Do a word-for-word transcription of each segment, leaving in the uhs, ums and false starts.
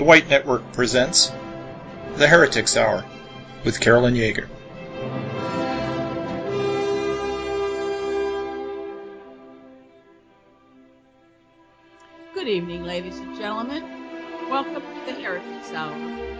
White Network presents The Heretics Hour with Carolyn Yeager. Good evening, ladies and gentlemen. Welcome to The Heretics Hour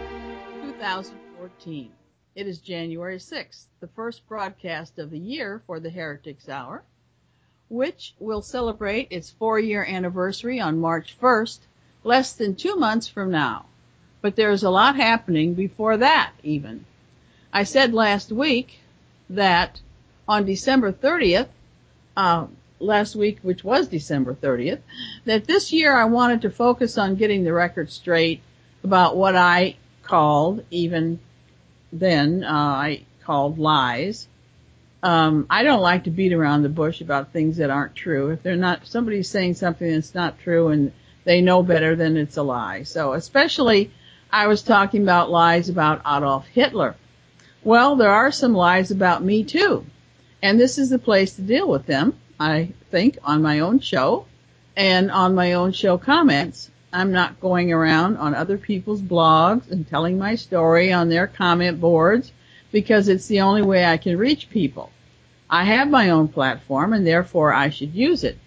twenty fourteen. It is January sixth, the first broadcast of the year for The Heretics Hour, which will celebrate its four-year anniversary on March first, less than two months from now. But there's a lot happening before that, even. I said last week that on December thirtieth, uh, last week, which was December thirtieth, that this year I wanted to focus on getting the record straight about what I called, even then, uh, I called lies. Um, I don't like to beat around the bush about things that aren't true. If they're not, if somebody's saying something that's not true and they know better, then it's a lie. So especially I was talking about lies about Adolf Hitler. Well, there are some lies about me too. And this is the place to deal with them, I think, on my own show and on my own show comments. I'm not going around on other people's blogs and telling my story on their comment boards because it's the only way I can reach people. I have my own platform and therefore I should use it.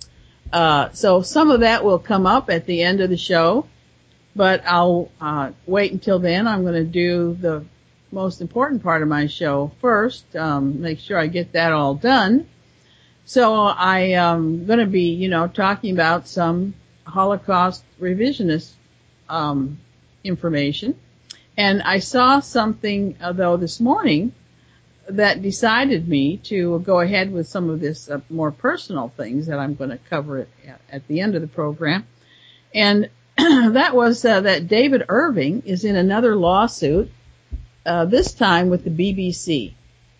Uh, so some of that will come up at the end of the show, but I'll uh, wait until then. I'm going to do the most important part of my show first, um, make sure I get that all done. So I am going to be, you know, talking about some Holocaust revisionist um, information. And I saw something, uh, though, this morning that decided me to go ahead with some of this uh, more personal things that I'm going to cover at, at the end of the program. And that was uh, that David Irving is in another lawsuit, uh, this time with the B B C.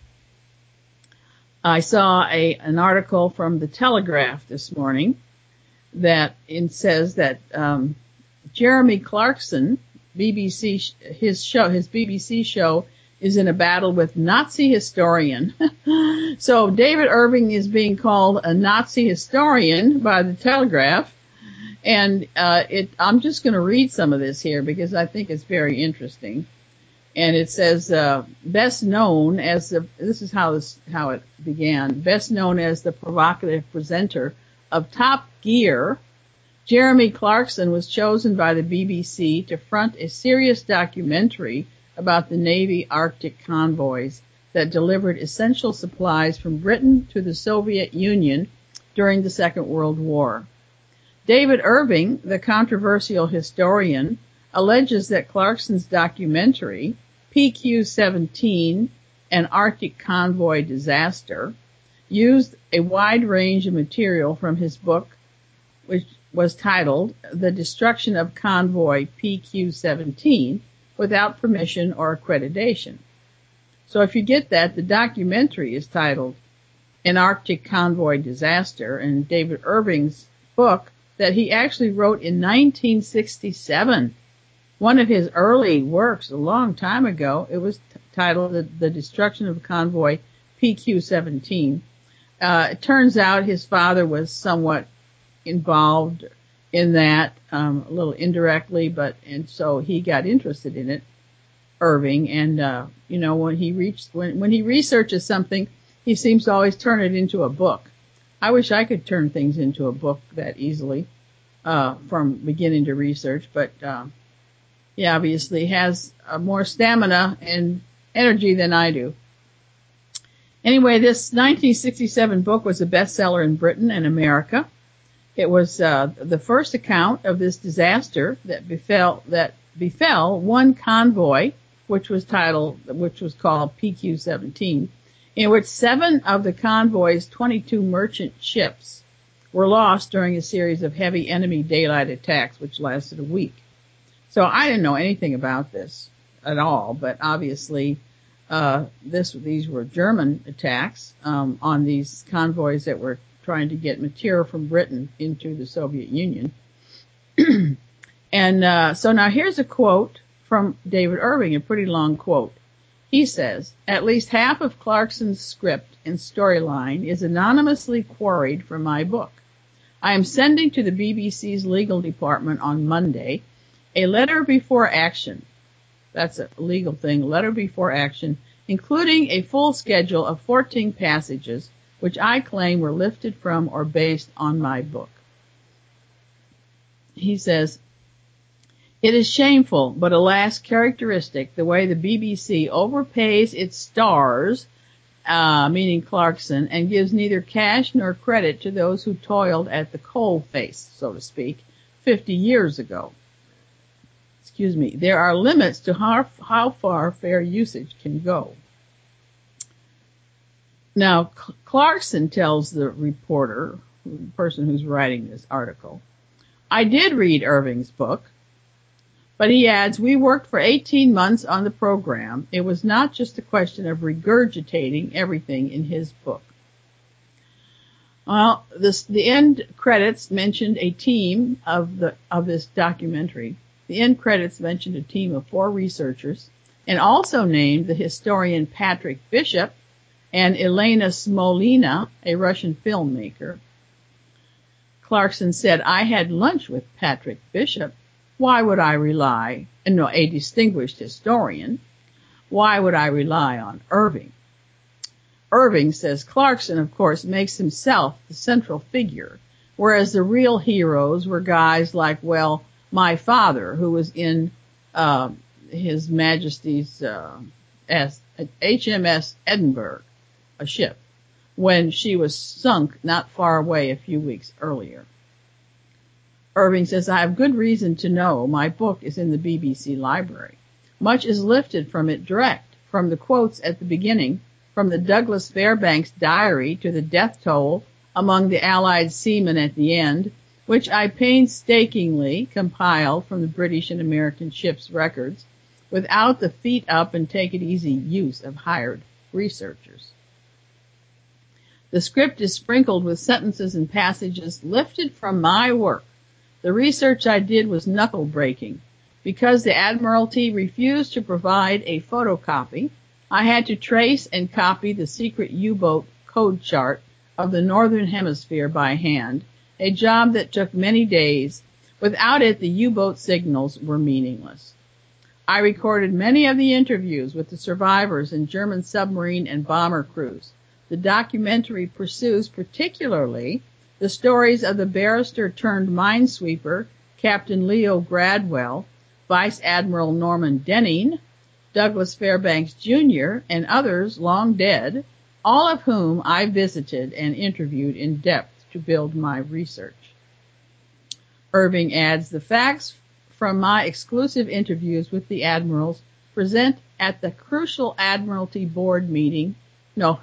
I saw a an article from the Telegraph this morning that it says that um, Jeremy Clarkson, B B C, his show, his B B C show, is in a battle with Nazi historian. So David Irving is being called a Nazi historian by the Telegraph, and uh, it. I'm just going to read some of this here because I think it's very interesting. And it says, uh, best known as the, this is how this, how it began, best known as the provocative presenter of Top Gear, Jeremy Clarkson was chosen by the B B C to front a serious documentary about the Navy Arctic convoys that delivered essential supplies from Britain to the Soviet Union during the Second World War. David Irving, the controversial historian, alleges that Clarkson's documentary, P Q seventeen, An Arctic Convoy Disaster, used a wide range of material from his book, which was titled The Destruction of Convoy P Q seventeen, without permission or accreditation. So if you get that, the documentary is titled An Arctic Convoy Disaster, and David Irving's book that he actually wrote in nineteen sixty-seven. One of his early works a long time ago. It was t- titled The, the Destruction of Convoy P Q seventeen. Uh, it turns out his father was somewhat involved in that, um, a little indirectly, but, and so he got interested in it, Irving, and, uh, you know, when he reached, when, when he researches something, he seems to always turn it into a book. I wish I could turn things into a book that easily, uh, from beginning to research, but, uh, he obviously has uh, more stamina and energy than I do. Anyway, this nineteen sixty-seven book was a bestseller in Britain and America. It was uh, the first account of this disaster that befell that befell one convoy, which was titled, which was called P Q seventeen, in which seven of the convoy's twenty-two merchant ships were lost during a series of heavy enemy daylight attacks, which lasted a week. So I didn't know anything about this at all, but obviously uh this these were German attacks um on these convoys that were trying to get material from Britain into the Soviet Union. And uh so now here's a quote from David Irving, a pretty long quote. He says, at least half of Clarkson's script and storyline is anonymously quarried from my book. I am sending to the B B C's legal department on Monday a letter before action. That's a legal thing, letter before action, including a full schedule of fourteen passages, which I claim were lifted from or based on my book. He says, it is shameful, but alas characteristic, the way the B B C overpays its stars, uh, meaning Clarkson, and gives neither cash nor credit to those who toiled at the coal face, so to speak, fifty years ago. Excuse me. There are limits to how, how far fair usage can go. Now, Clarkson tells the reporter, the person who's writing this article, I did read Irving's book, but he adds, we worked for eighteen months on the program. It was not just a question of regurgitating everything in his book. Well, this, the end credits mentioned a team of the, of this documentary. The end credits mentioned a team of four researchers and also named the historian Patrick Bishop and Elena Smolina, a Russian filmmaker. Clarkson said, I had lunch with Patrick Bishop. Why would I rely, no, a distinguished historian, why would I rely on Irving? Irving, says Clarkson, of course, makes himself the central figure, whereas the real heroes were guys like, well, my father, who was in uh, His Majesty's uh, S, H M S Edinburgh, a ship, when she was sunk not far away a few weeks earlier. Irving says, I have good reason to know my book is in the B B C library. Much is lifted from it direct, from the quotes at the beginning, from the Douglas Fairbanks diary to the death toll among the Allied seamen at the end, which I painstakingly compiled from the British and American ships' records, without the feet up and take it easy use of hired researchers. The script is sprinkled with sentences and passages lifted from my work. The research I did was knuckle-breaking. Because the Admiralty refused to provide a photocopy, I had to trace and copy the secret U-boat code chart of the Northern Hemisphere by hand, a job that took many days. Without it, the U-boat signals were meaningless. I recorded many of the interviews with the survivors and German submarine and bomber crews. The documentary pursues particularly the stories of the barrister-turned-minesweeper, Captain Leo Gradwell, Vice Admiral Norman Denning, Douglas Fairbanks Junior, and others long dead, all of whom I visited and interviewed in depth to build my research. Irving adds, the facts from my exclusive interviews with the admirals present at the crucial Admiralty Board meeting, no,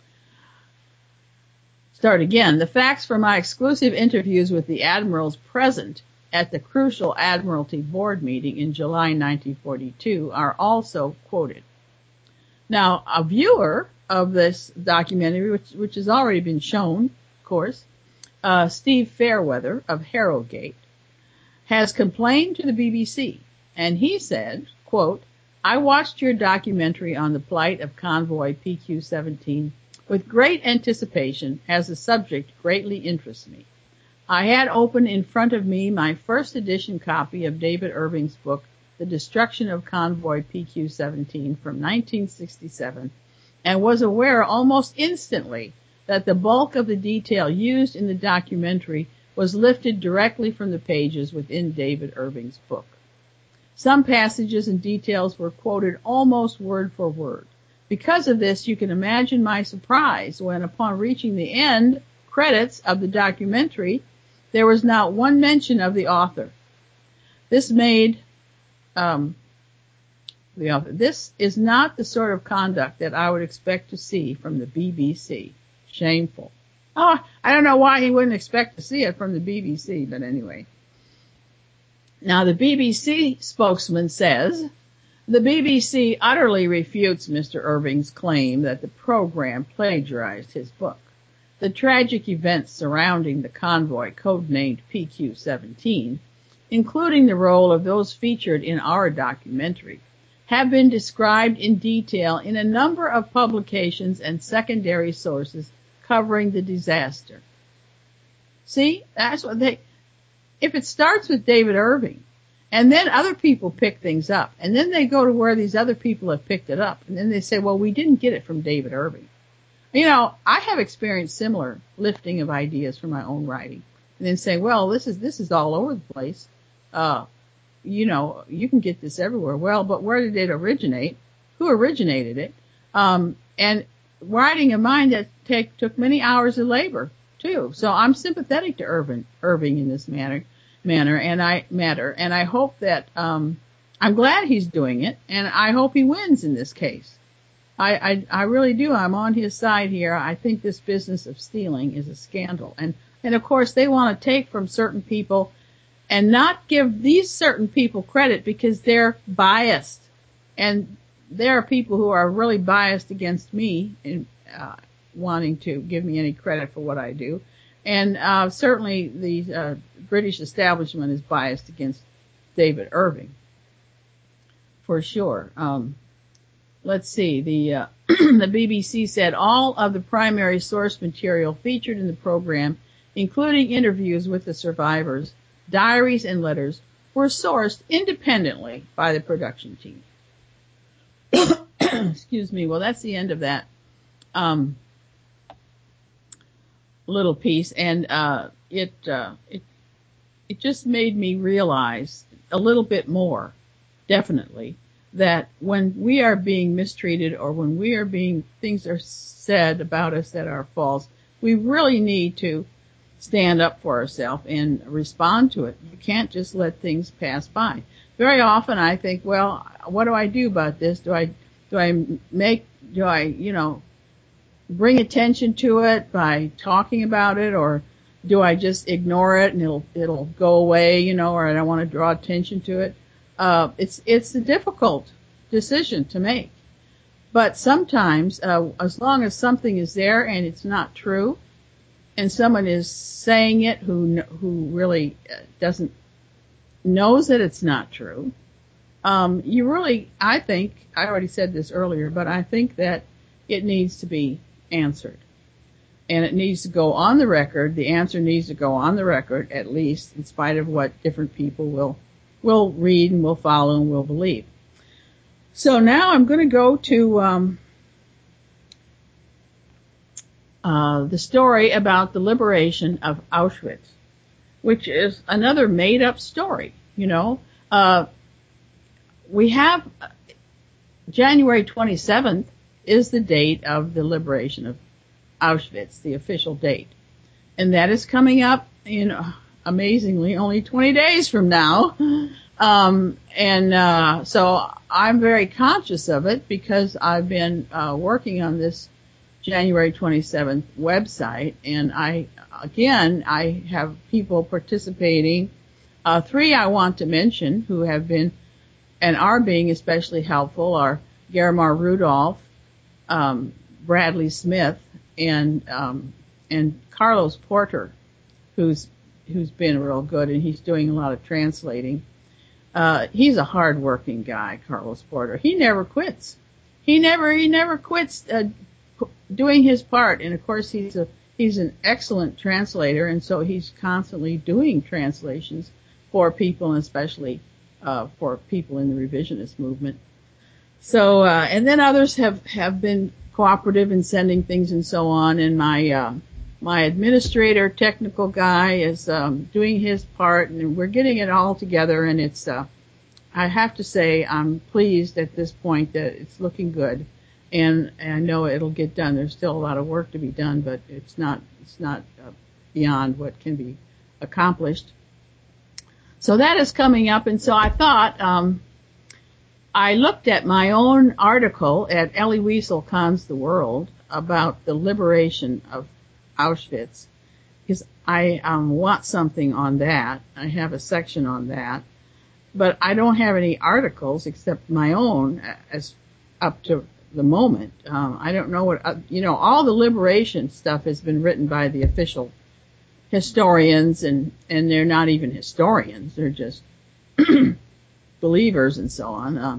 Start again. The facts from my exclusive interviews with the admirals present at the crucial Admiralty Board meeting in July nineteen forty-two are also quoted. Now, a viewer of this documentary, which, which has already been shown, of course, uh, Steve Fairweather of Harrogate, has complained to the B B C, and he said, quote, I watched your documentary on the plight of convoy P Q seventeen with great anticipation, as the subject greatly interests me. I had open in front of me my first edition copy of David Irving's book, The Destruction of Convoy P Q seventeen from nineteen sixty-seven, and was aware almost instantly that the bulk of the detail used in the documentary was lifted directly from the pages within David Irving's book. Some passages and details were quoted almost word for word. Because of this, you can imagine my surprise when, upon reaching the end credits of the documentary, there was not one mention of the author. This made um, the author. This is not the sort of conduct that I would expect to see from the B B C. Shameful. Oh, I don't know why he wouldn't expect to see it from the B B C, but anyway. Now, the B B C spokesman says, the B B C utterly refutes Mister Irving's claim that the program plagiarized his book. The tragic events surrounding the convoy codenamed P Q seventeen, including the role of those featured in our documentary, have been described in detail in a number of publications and secondary sources covering the disaster. See, that's what they, if it starts with David Irving, And then other people pick things up. And then they go to where these other people have picked it up. And then they say, well, we didn't get it from David Irving. You know, I have experienced similar lifting of ideas from my own writing. And then say, well, this is, this is all over the place. Uh, you know, you can get this everywhere. Well, but where did it originate? Who originated it? Um, and writing of mine that take, took many hours of labor too. So I'm sympathetic to Irving, Irving in this manner. manner and I matter and I hope that um I'm glad he's doing it, and I hope he wins in this case. I, I I really do. I'm on his side here. I think this business of stealing is a scandal, and and of course they want to take from certain people and not give these certain people credit because they're biased, and there are people who are really biased against me in uh, wanting to give me any credit for what I do. And uh, certainly the uh, British establishment is biased against David Irving, for sure. Um, let's see. The uh, the B B C said all of the primary source material featured in the program, including interviews with the survivors, diaries, and letters, were sourced independently by the production team. Excuse me. Well, that's the end of that. Um, little piece, and uh it uh it it just made me realize a little bit more, definitely, that when we are being mistreated or when we are being things are said about us that are false, we really need to stand up for ourselves and respond to it. You can't just let things pass by. Very often I think, well, what do I do about this? Do I do I make do I you know bring attention to it by talking about it, or do I just ignore it and it'll it'll go away, you know, or I don't want to draw attention to it? Uh, it's it's a difficult decision to make. But sometimes, uh, as long as something is there and it's not true, and someone is saying it who who really doesn't knows that it's not true, um, you really, I think, I already said this earlier, but I think that it needs to be answered. And it needs to go on the record. The answer needs to go on the record, at least, in spite of what different people will will read and will follow and will believe. So now I'm going to go to um, uh, the story about the liberation of Auschwitz, which is another made-up story. You know, uh, we have January twenty-seventh is the date of the liberation of Auschwitz, the official date. And that is coming up in, uh, amazingly, only twenty days from now. Um, and uh, so I'm very conscious of it because I've been uh, working on this January twenty-seventh website. And I, again, I have people participating. Uh, three I want to mention who have been and are being especially helpful are Garamar Rudolph, um, Bradley Smith, and um, and Carlos Porter, who's who's been real good, and he's doing a lot of translating. Uh, he's a hard-working guy, Carlos Porter. He never quits. He never he never quits uh, doing his part, and of course he's a he's an excellent translator, and so he's constantly doing translations for people, and especially uh, for people in the revisionist movement. So, uh, and then others have, have been cooperative in sending things and so on. And my, uh, my administrator, technical guy is, um, doing his part, and we're getting it all together. And it's, uh, I have to say I'm pleased at this point that it's looking good. And, and I know it'll get done. There's still a lot of work to be done, but it's not, it's not uh, beyond what can be accomplished. So that is coming up. And so I thought, um, I looked at my own article at Elie Wiesel Cons the World about the liberation of Auschwitz, because I um, want something on that. I have a section on that, but I don't have any articles except my own as up to the moment. Um, I don't know what, uh, you know, all the liberation stuff has been written by the official historians, and, and they're not even historians. They're just believers and so on. Uh,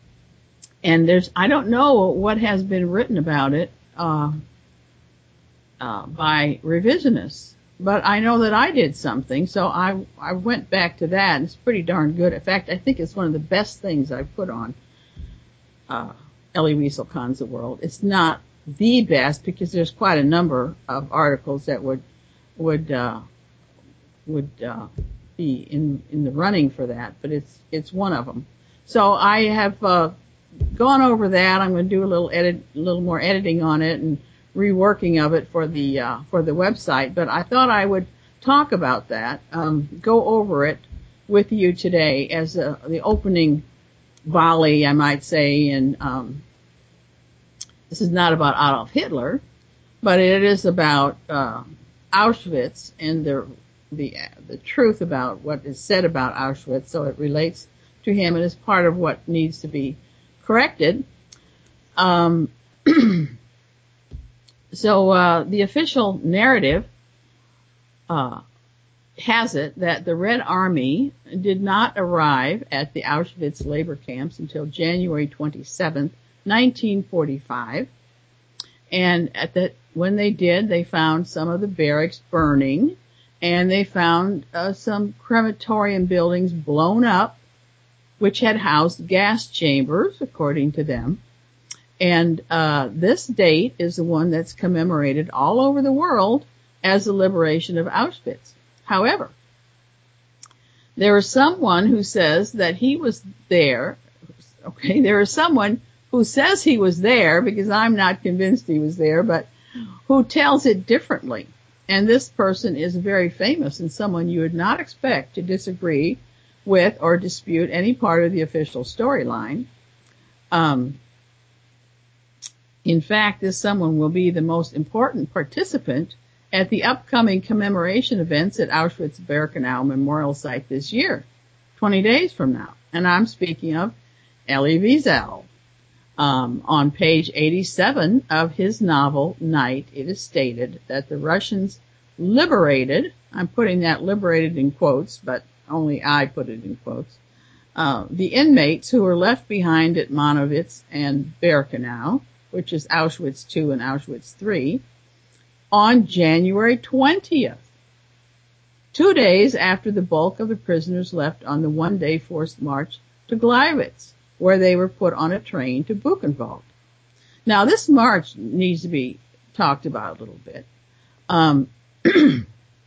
and there's, I don't know what has been written about it, uh, uh, by revisionists. but I know that I did something, so I I went back to that, and it's pretty darn good. In fact, I think it's one of the best things I've put on uh, Elie Wiesel Cons the World. It's not the best because there's quite a number of articles that would would uh, would uh, be in in the running for that, but it's it's one of them. So I have uh, gone over that. I'm going to do a little edit, a little more editing on it and reworking of it for the uh, for the website. But I thought I would talk about that, um, go over it with you today as a, the opening volley, I might say. And um, this is not about Adolf Hitler, but it is about uh, Auschwitz and the the the truth about what is said about Auschwitz. So it relates to him and is part of what needs to be corrected. Um, so uh, the official narrative uh, has it that the Red Army did not arrive at the Auschwitz labor camps until January twenty-seventh, nineteen forty-five. And at the, when they did, they found some of the barracks burning, and they found uh, some crematorium buildings blown up, which had housed gas chambers, according to them. And uh this date is the one that's commemorated all over the world as the liberation of Auschwitz. However, there is someone who says that he was there. Okay, there is someone who says he was there, because I'm not convinced he was there, but who tells it differently. And this person is very famous and someone you would not expect to disagree with or dispute any part of the official storyline. Um, in fact, this someone will be the most important participant at the upcoming commemoration events at Auschwitz-Birkenau Memorial Site this year, twenty days from now. And I'm speaking of Elie Wiesel. Um, on page eighty-seven of his novel, Night, it is stated that the Russians liberated, I'm putting that liberated in quotes, but only I put it in quotes, uh, the inmates who were left behind at Monowitz and Birkenau, which is Auschwitz two and Auschwitz three, on January twentieth, two days after the bulk of the prisoners left on the one-day forced march to Gleiwitz, where they were put on a train to Buchenwald. Now, this march needs to be talked about a little bit. Um, it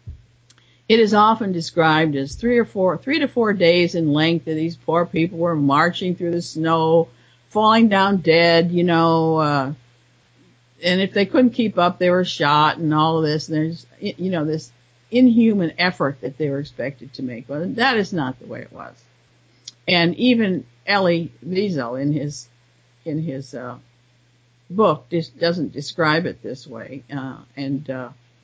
is often described as three or four, three to four days in length that these poor people were marching through the snow, falling down dead, you know, uh, and if they couldn't keep up, they were shot and all of this. And there's, you know, this inhuman effort that they were expected to make. Well, that is not the way it was. And even Elie Wiesel in his in his uh, book just doesn't describe it this way. Uh, and uh,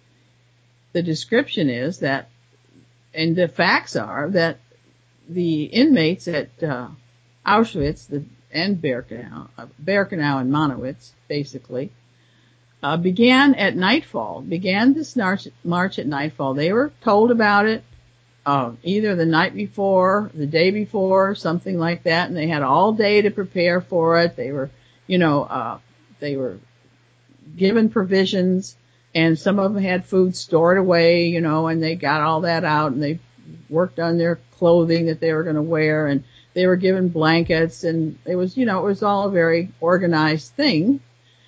the description is that, and the facts are that the inmates at uh, Auschwitz the, and Birkenau, uh, Birkenau and Monowitz, basically, uh, began at nightfall. Began this march, march at nightfall. They were told about it. Uh, either the night before, the day before, something like that, and they had all day to prepare for it. They were, you know, uh, they were given provisions, and some of them had food stored away, you know, and they got all that out, and they worked on their clothing that they were going to wear, and they were given blankets, and it was, you know, it was all a very organized thing.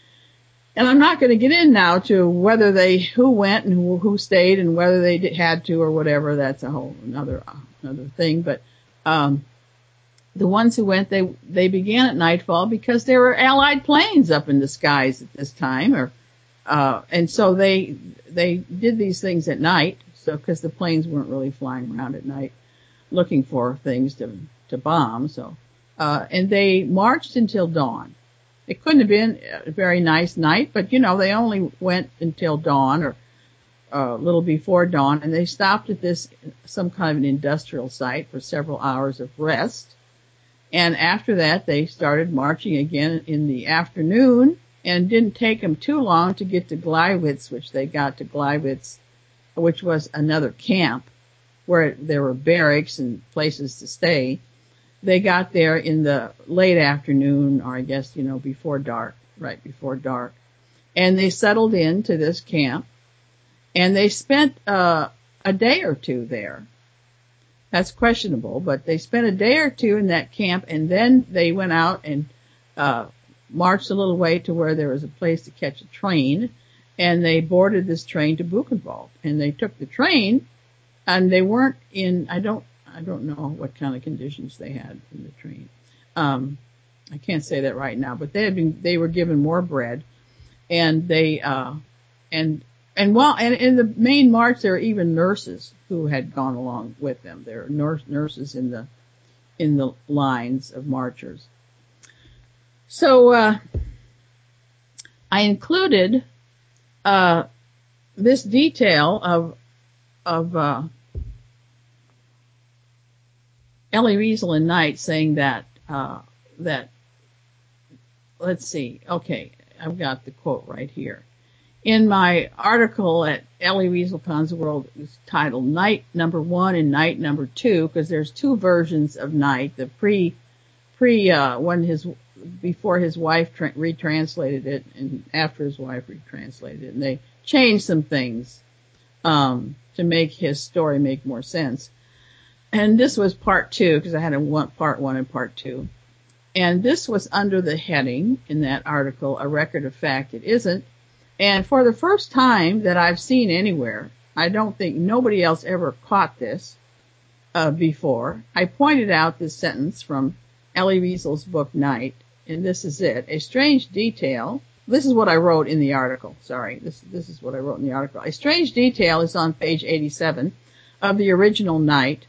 And I'm not going to get in now to whether they, who went and who, who stayed and whether they did, had to or whatever. That's a whole another, uh, another thing. But, um, the ones who went, they, they began at nightfall because there were Allied planes up in the skies at this time, or, uh, and so they, they did these things at night. So, cause the planes weren't really flying around at night looking for things to, to bomb. So, uh, and they marched until dawn. It couldn't have been a very nice night, but, you know, they only went until dawn or uh, a little before dawn, and they stopped at this, some kind of an industrial site for several hours of rest. And after that, they started marching again in the afternoon, and it didn't take them too long to get to Gleiwitz, which they got to Gleiwitz, which was another camp where there were barracks and places to stay. They got there in the late afternoon, or I guess, you know, before dark, right before dark. And they settled into this camp. And they spent uh, a day or two there. That's questionable, but they spent a day or two in that camp, and then they went out and uh, marched a little way to where there was a place to catch a train, and they boarded this train to Buchenwald. And they took the train, and they weren't in, I don't, I don't know what kind of conditions they had in the train. Um, I can't say that right now, but they had been, they were given more bread, and they, uh, and, and while, and in the main march, there were even nurses who had gone along with them. There were nurse, nurses in the, in the lines of marchers. So, uh, I included, uh, this detail of, of, uh, Elie Wiesel and Knight saying that, uh, that, let's see, okay, I've got the quote right here. In my article at Elie Wiesel Panzerworld, it was titled Knight Number One and Knight Number Two, because there's two versions of Knight, the pre, pre, uh, when his, before his wife tra- retranslated it, and after his wife retranslated it, and they changed some things, um, to make his story make more sense. And this was part two, because I had a one, part one and part two. And this was under the heading in that article, A Record of Fact It Isn't. And for the first time that I've seen anywhere, I don't think nobody else ever caught this uh, before, I pointed out this sentence from Elie Wiesel's book, Knight, and this is it. A strange detail, this is what I wrote in the article, sorry, this, this is what I wrote in the article. A strange detail is on page eighty-seven of the original Knight.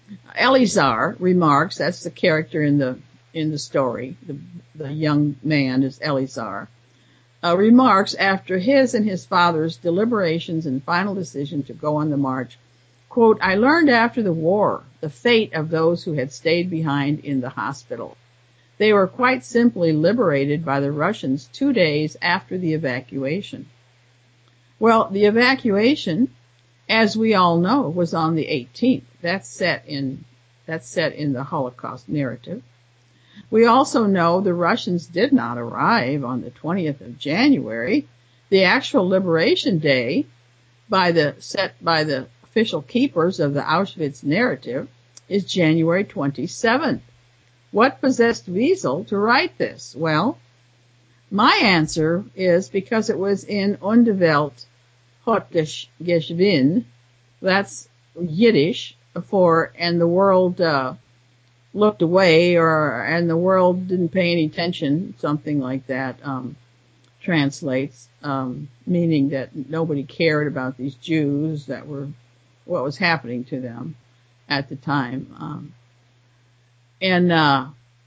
Eleazar remarks, that's the character in the in the story, the, the young man is Eleazar, uh, remarks after his and his father's deliberations and final decision to go on the march, quote, I learned after the war the fate of those who had stayed behind in the hospital. They were quite simply liberated by the Russians two days after the evacuation. Well, the evacuation, as we all know, was on the eighteenth. That's set in, that's set in the Holocaust narrative. We also know the Russians did not arrive on the twentieth of January. The actual liberation day by the, set by the official keepers of the Auschwitz narrative is January twenty-seventh. What possessed Wiesel to write this? Well, my answer is because it was in Und die Welt hat geschwind. That's Yiddish for, and the world, uh, looked away, or, and the world didn't pay any attention, something like that, um, translates, um, meaning that nobody cared about these Jews that were, what was happening to them at the time. Um, and, uh,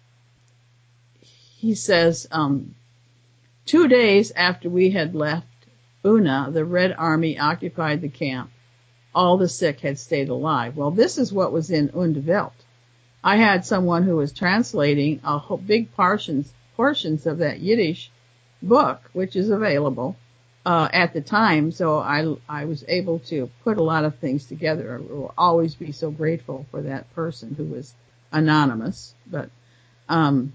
he says, um, two days after we had left Buna, the Red Army occupied the camp. All the sick had stayed alive. Well, this is what was in Und die Welt. I had someone who was translating a whole big portions, portions of that Yiddish book, which is available, uh, at the time. So I, I was able to put a lot of things together. I will always be so grateful for that person who was anonymous. But, um,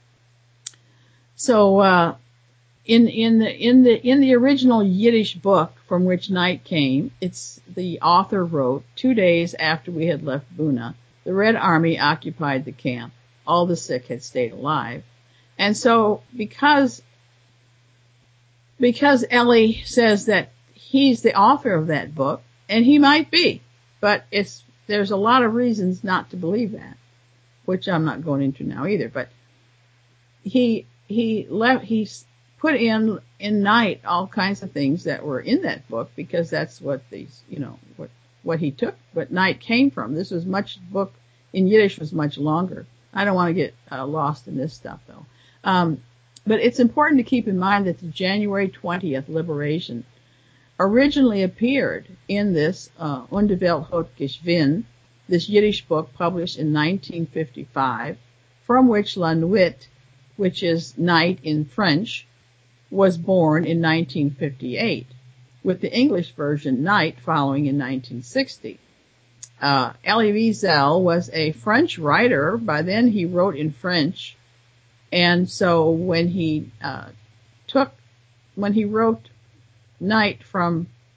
so, uh, in, in the, in the, in the original Yiddish book from which Knight came, it's, the author wrote, two days after we had left Buna, the Red Army occupied the camp. All the sick had stayed alive. And so because, because Elie says that he's the author of that book, and he might be, but it's, there's a lot of reasons not to believe that, which I'm not going into now either, but he, he left, he put in, in Knight all kinds of things that were in that book because that's what these, you know, what, what he took, what Knight came from. This was much, book in Yiddish was much longer. I don't want to get uh, lost in this stuff though. Um, but it's important to keep in mind that the January twentieth liberation originally appeared in this, uh, Und die Welt hat geschwind, this Yiddish book published in nineteen fifty-five, from which La Nuit, which is night in French, was born in nineteen fifty-eight. With the English version, Knight, following in nineteen sixty. Uh, Elie Wiesel was a French writer. By then he wrote in French. And so when he, uh, took, when he wrote Knight from the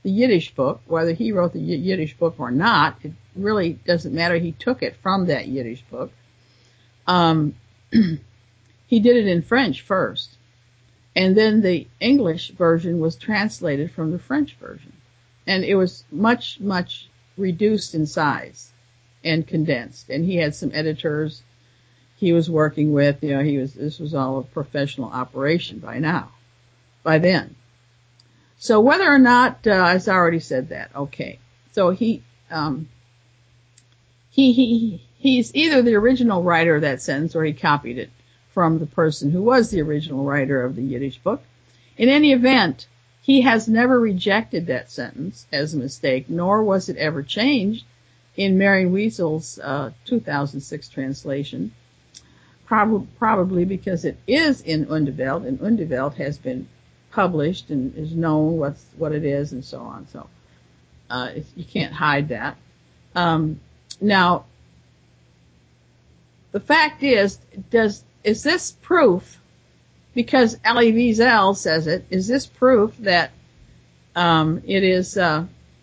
the Yiddish book. Whether he wrote the Yiddish book or not, it really doesn't matter. He took it from that Yiddish book. Um, he did it in French first, and then the English version was translated from the French version, and it was much, much reduced in size and condensed. And he had some editors he was working with. You know, he was this was all a professional operation by now, by then. So whether or not, uh, I've already said that. Okay, so he um, he he he's either the original writer of that sentence or he copied it from the person who was the original writer of the Yiddish book. In any event, he has never rejected that sentence as a mistake, nor was it ever changed in Marion Wiesel's uh, two thousand six translation, prob- probably because it is in Undeveld, and Undeveld has been published and is known what's, what it is and so on. So uh, it's, you can't hide that. Um, now, the fact is, does is this proof, because Elie Wiesel says it, is this proof that um, it is uh,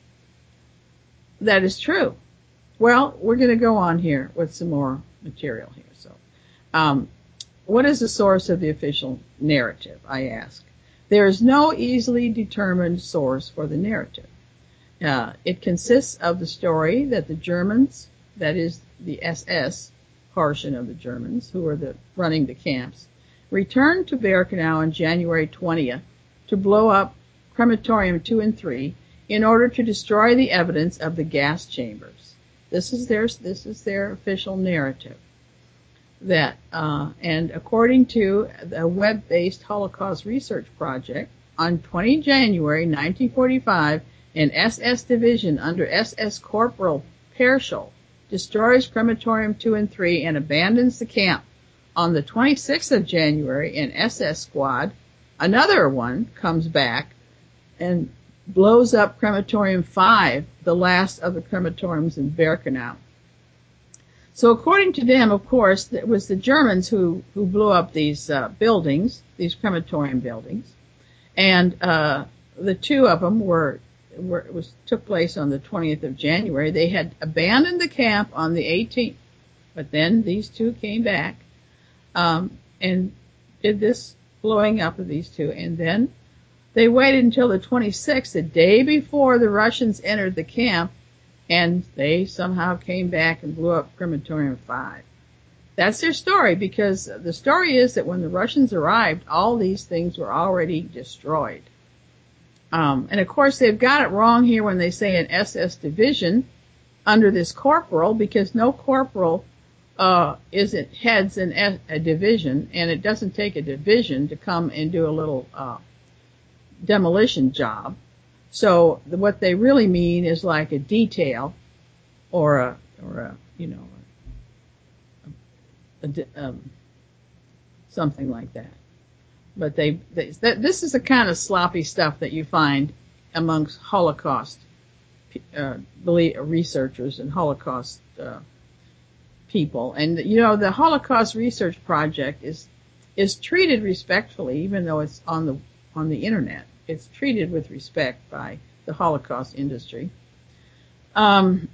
that is true? Well, we're going to go on here with some more material here. So, um, what is the source of the official narrative, I ask? There is no easily determined source for the narrative. Uh, it consists of the story that the Germans, that is the S S portion of the Germans, who are the running the camps, returned to Birkenau on January twentieth to blow up crematorium two and three in order to destroy the evidence of the gas chambers. This is their this is their official narrative. That uh, and according to a web-based Holocaust research project, on the twentieth of January nineteen forty-five, an S S division under S S Corporal Perschel destroys crematorium two and three and abandons the camp. On the twenty-sixth of January, an S S squad, another one, comes back and blows up crematorium five, the last of the crematoriums in Birkenau. So according to them, of course, it was the Germans who, who blew up these uh, buildings, these crematorium buildings, and uh, the two of them were, were it was took place on the twentieth of January. They had abandoned the camp on the eighteenth, but then these two came back um, and did this blowing up of these two, and then they waited until the twenty-sixth, the day before the Russians entered the camp, and they somehow came back and blew up crematorium five. That's their story, because the story is that when the Russians arrived, all these things were already destroyed. Um, and of course, they've got it wrong here when they say an S S division under this corporal, because no corporal uh, is it heads an, a division, and it doesn't take a division to come and do a little uh, demolition job. So what they really mean is like a detail, or a, or a, you know, a, a, um, something like that. But they, they that, this is the kind of sloppy stuff that you find amongst Holocaust uh, researchers and Holocaust uh, people. And you know, the Holocaust Research Project is is treated respectfully, even though it's on the on the internet. It's treated with respect by the Holocaust industry. Um,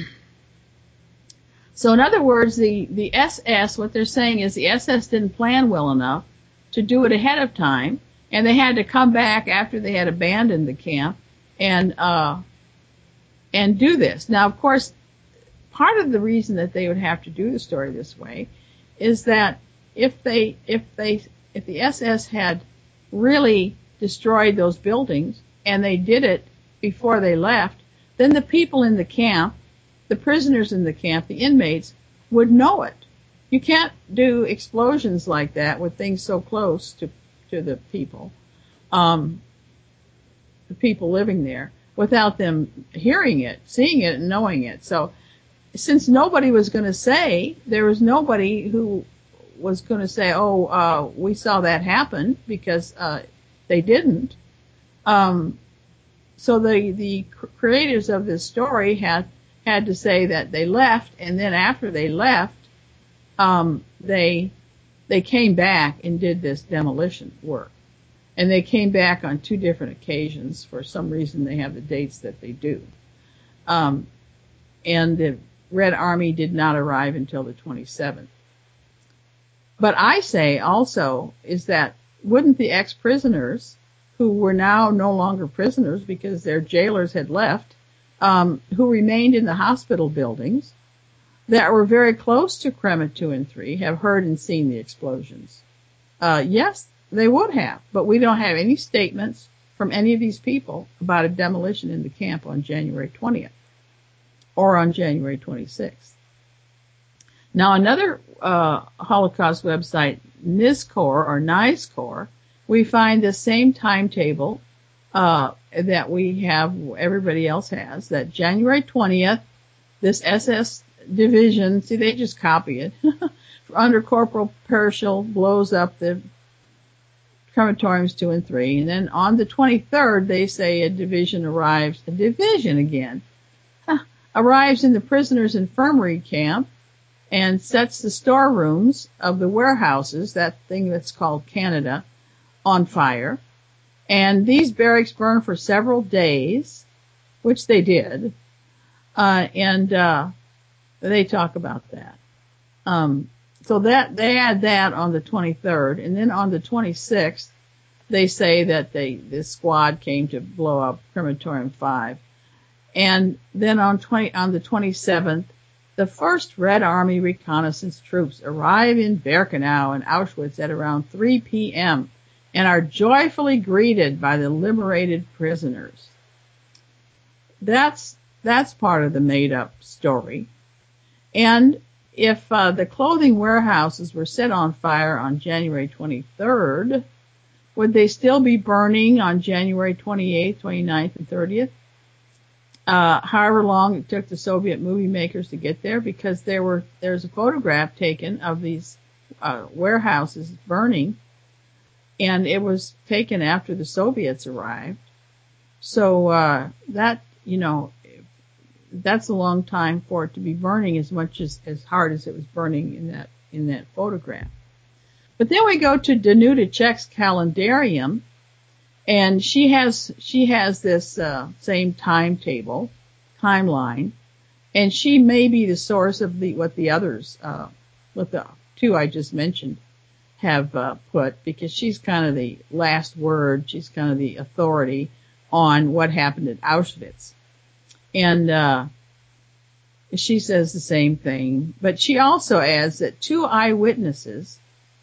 so in other words, the, the S S, what they're saying is the S S didn't plan well enough to do it ahead of time, and they had to come back after they had abandoned the camp and, uh, and do this. Now, of course, part of the reason that they would have to do the story this way is that if they, if they, if the S S had really destroyed those buildings, and they did it before they left, then the people in the camp, the prisoners in the camp, the inmates, would know it. You can't do explosions like that with things so close to, to the people, um, the people living there, without them hearing it, seeing it, and knowing it. So since nobody was going to say, there was nobody who was going to say, oh, uh, we saw that happen, because uh, they didn't. Um, so the, the creators of this story had, had to say that they left, and then after they left, um, they, they came back and did this demolition work. And they came back on two different occasions. For some reason, they have the dates that they do. Um, and the Red Army did not arrive until the twenty-seventh. But I say also is that wouldn't the ex-prisoners, who were now no longer prisoners because their jailers had left, um, who remained in the hospital buildings that were very close to Kremet two and three, have heard and seen the explosions? Uh, yes, they would have, but we don't have any statements from any of these people about a demolition in the camp on January twentieth or on January twenty-sixth. Now, another uh, Holocaust website, NISCOR or NISCOR, we find the same timetable uh, that we have, everybody else has, that January twentieth, this S S division, see, they just copy it, under Corporal Pershel blows up the crematoriums two and three, and then on the twenty-third, they say a division arrives, a division again, huh, arrives in the prisoners' infirmary camp, and sets the storerooms of the warehouses, that thing that's called Canada, on fire. And these barracks burned for several days, which they did. Uh, and, uh, they talk about that. Um, so that, they add that on the twenty-third. And then on the twenty-sixth, they say that they, this squad came to blow up Crematorium five. And then on twenty, on the twenty-seventh, the first Red Army reconnaissance troops arrive in Birkenau and Auschwitz at around three p.m. and are joyfully greeted by the liberated prisoners. That's, that's part of the made-up story. And if uh, the clothing warehouses were set on fire on January twenty-third, would they still be burning on January twenty-eighth, twenty-ninth, and thirtieth? Uh, however long it took the Soviet movie makers to get there, because there were, there's a photograph taken of these, uh, warehouses burning, and it was taken after the Soviets arrived. So, uh, that, you know, that's a long time for it to be burning as much as, as hard as it was burning in that, in that photograph. But then we go to Danuta Czech's calendarium, and she has, she has this, uh, same timetable, timeline, and she may be the source of the, what the others, uh, what the two I just mentioned have, uh, put, because she's kind of the last word, she's kind of the authority on what happened at Auschwitz. And, uh, she says the same thing, but she also adds that two eyewitnesses,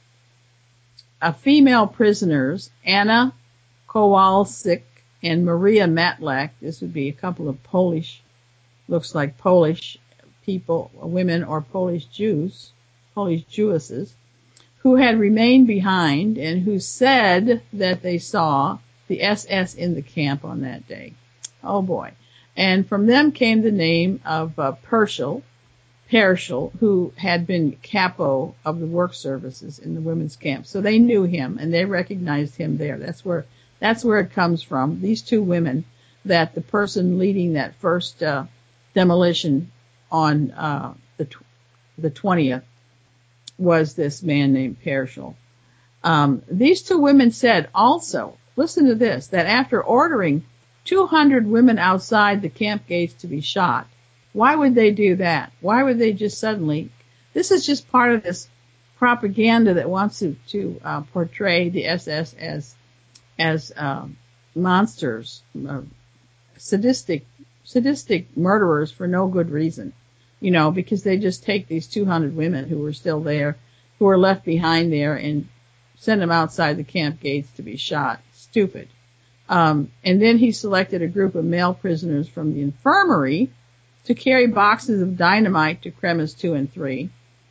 uh, female prisoners, Anna Kowalczyk and Maria Matlak, this would be a couple of Polish, looks like Polish people, women or Polish Jews, Polish Jewesses, who had remained behind and who said that they saw the S S in the camp on that day. Oh boy. And from them came the name of uh, Pershel, Pershel, who had been capo of the work services in the women's camp. So they knew him and they recognized him there. That's where That's where it comes from. These two women, that the person leading that first uh, demolition on uh, the tw- the twentieth was this man named Pershel. Um, these two women said also, listen to this, that after ordering two hundred women outside the camp gates to be shot, why would they do that? Why would they just suddenly? This is just part of this propaganda that wants to, to uh, portray the S S as as uh, monsters, uh, sadistic, sadistic murderers for no good reason, you know, because they just take these two hundred women who were still there, who were left behind there, and send them outside the camp gates to be shot. Stupid. Um, and then he selected a group of male prisoners from the infirmary to carry boxes of dynamite to Kremis two and three.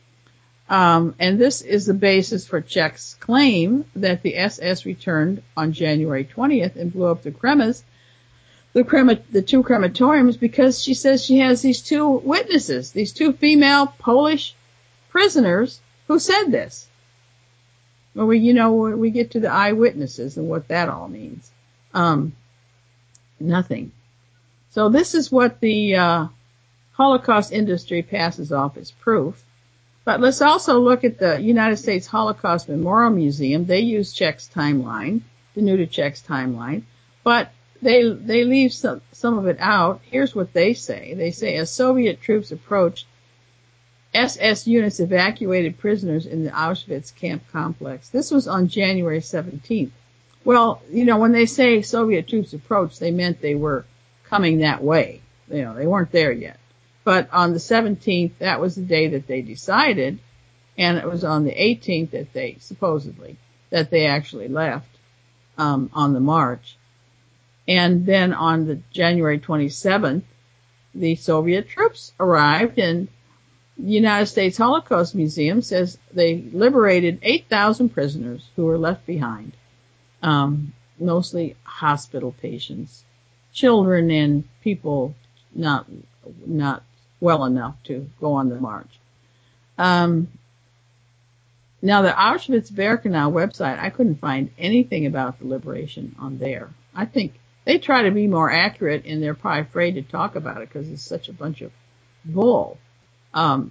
Um, and this is the basis for Czech's claim that the S S returned on January twentieth and blew up the Kremis, the crema, the two crematoriums, because she says she has these two witnesses, these two female Polish prisoners who said this. Well, we, you know, we get to the eyewitnesses and what that all means. Um, nothing. So this is what the, uh, Holocaust industry passes off as proof. But let's also look at the United States Holocaust Memorial Museum. They use Czech's timeline. Danuta-Czech's timeline, but they they leave some, some of it out. Here's what they say. They say as Soviet troops approached, S S units evacuated prisoners in the Auschwitz camp complex. This was on January seventeenth. Well, you know, when they say Soviet troops approached, they meant they were coming that way. You know, they weren't there yet. But on the seventeenth, that was the day that they decided, and it was on the eighteenth that they, supposedly, that they actually left um, on the march. And then on the January twenty-seventh, the Soviet troops arrived, and the United States Holocaust Museum says they liberated eight thousand prisoners who were left behind, um, mostly hospital patients, children, and people not not well enough to go on the march. Um, now, the Auschwitz-Birkenau website, I couldn't find anything about the liberation on there. I think they try to be more accurate, and they're probably afraid to talk about it because it's such a bunch of bull. Um,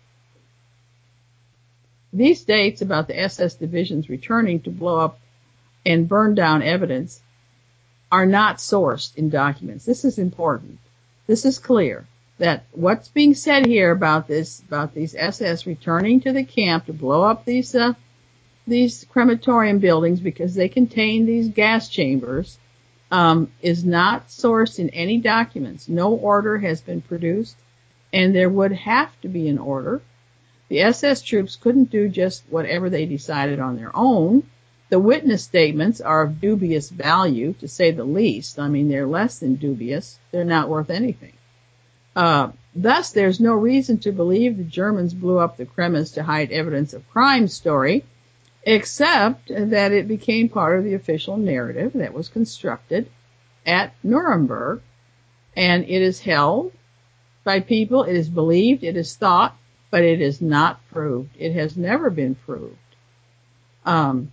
these dates about the S S divisions returning to blow up and burn down evidence are not sourced in documents. This is important. This is clear that what's being said here about this, about these S S returning to the camp to blow up these, uh, these crematorium buildings because they contain these gas chambers, um, is not sourced in any documents. No order has been produced, and there would have to be an order. The S S troops couldn't do just whatever they decided on their own. The witness statements are of dubious value, to say the least. I mean, they're less than dubious. They're not worth anything. Uh, thus, there's no reason to believe the Germans blew up the Kremlin to hide evidence of crime story, except that it became part of the official narrative that was constructed at Nuremberg, and it is held by people, it is believed, it is thought, but it is not proved. It has never been proved. Um,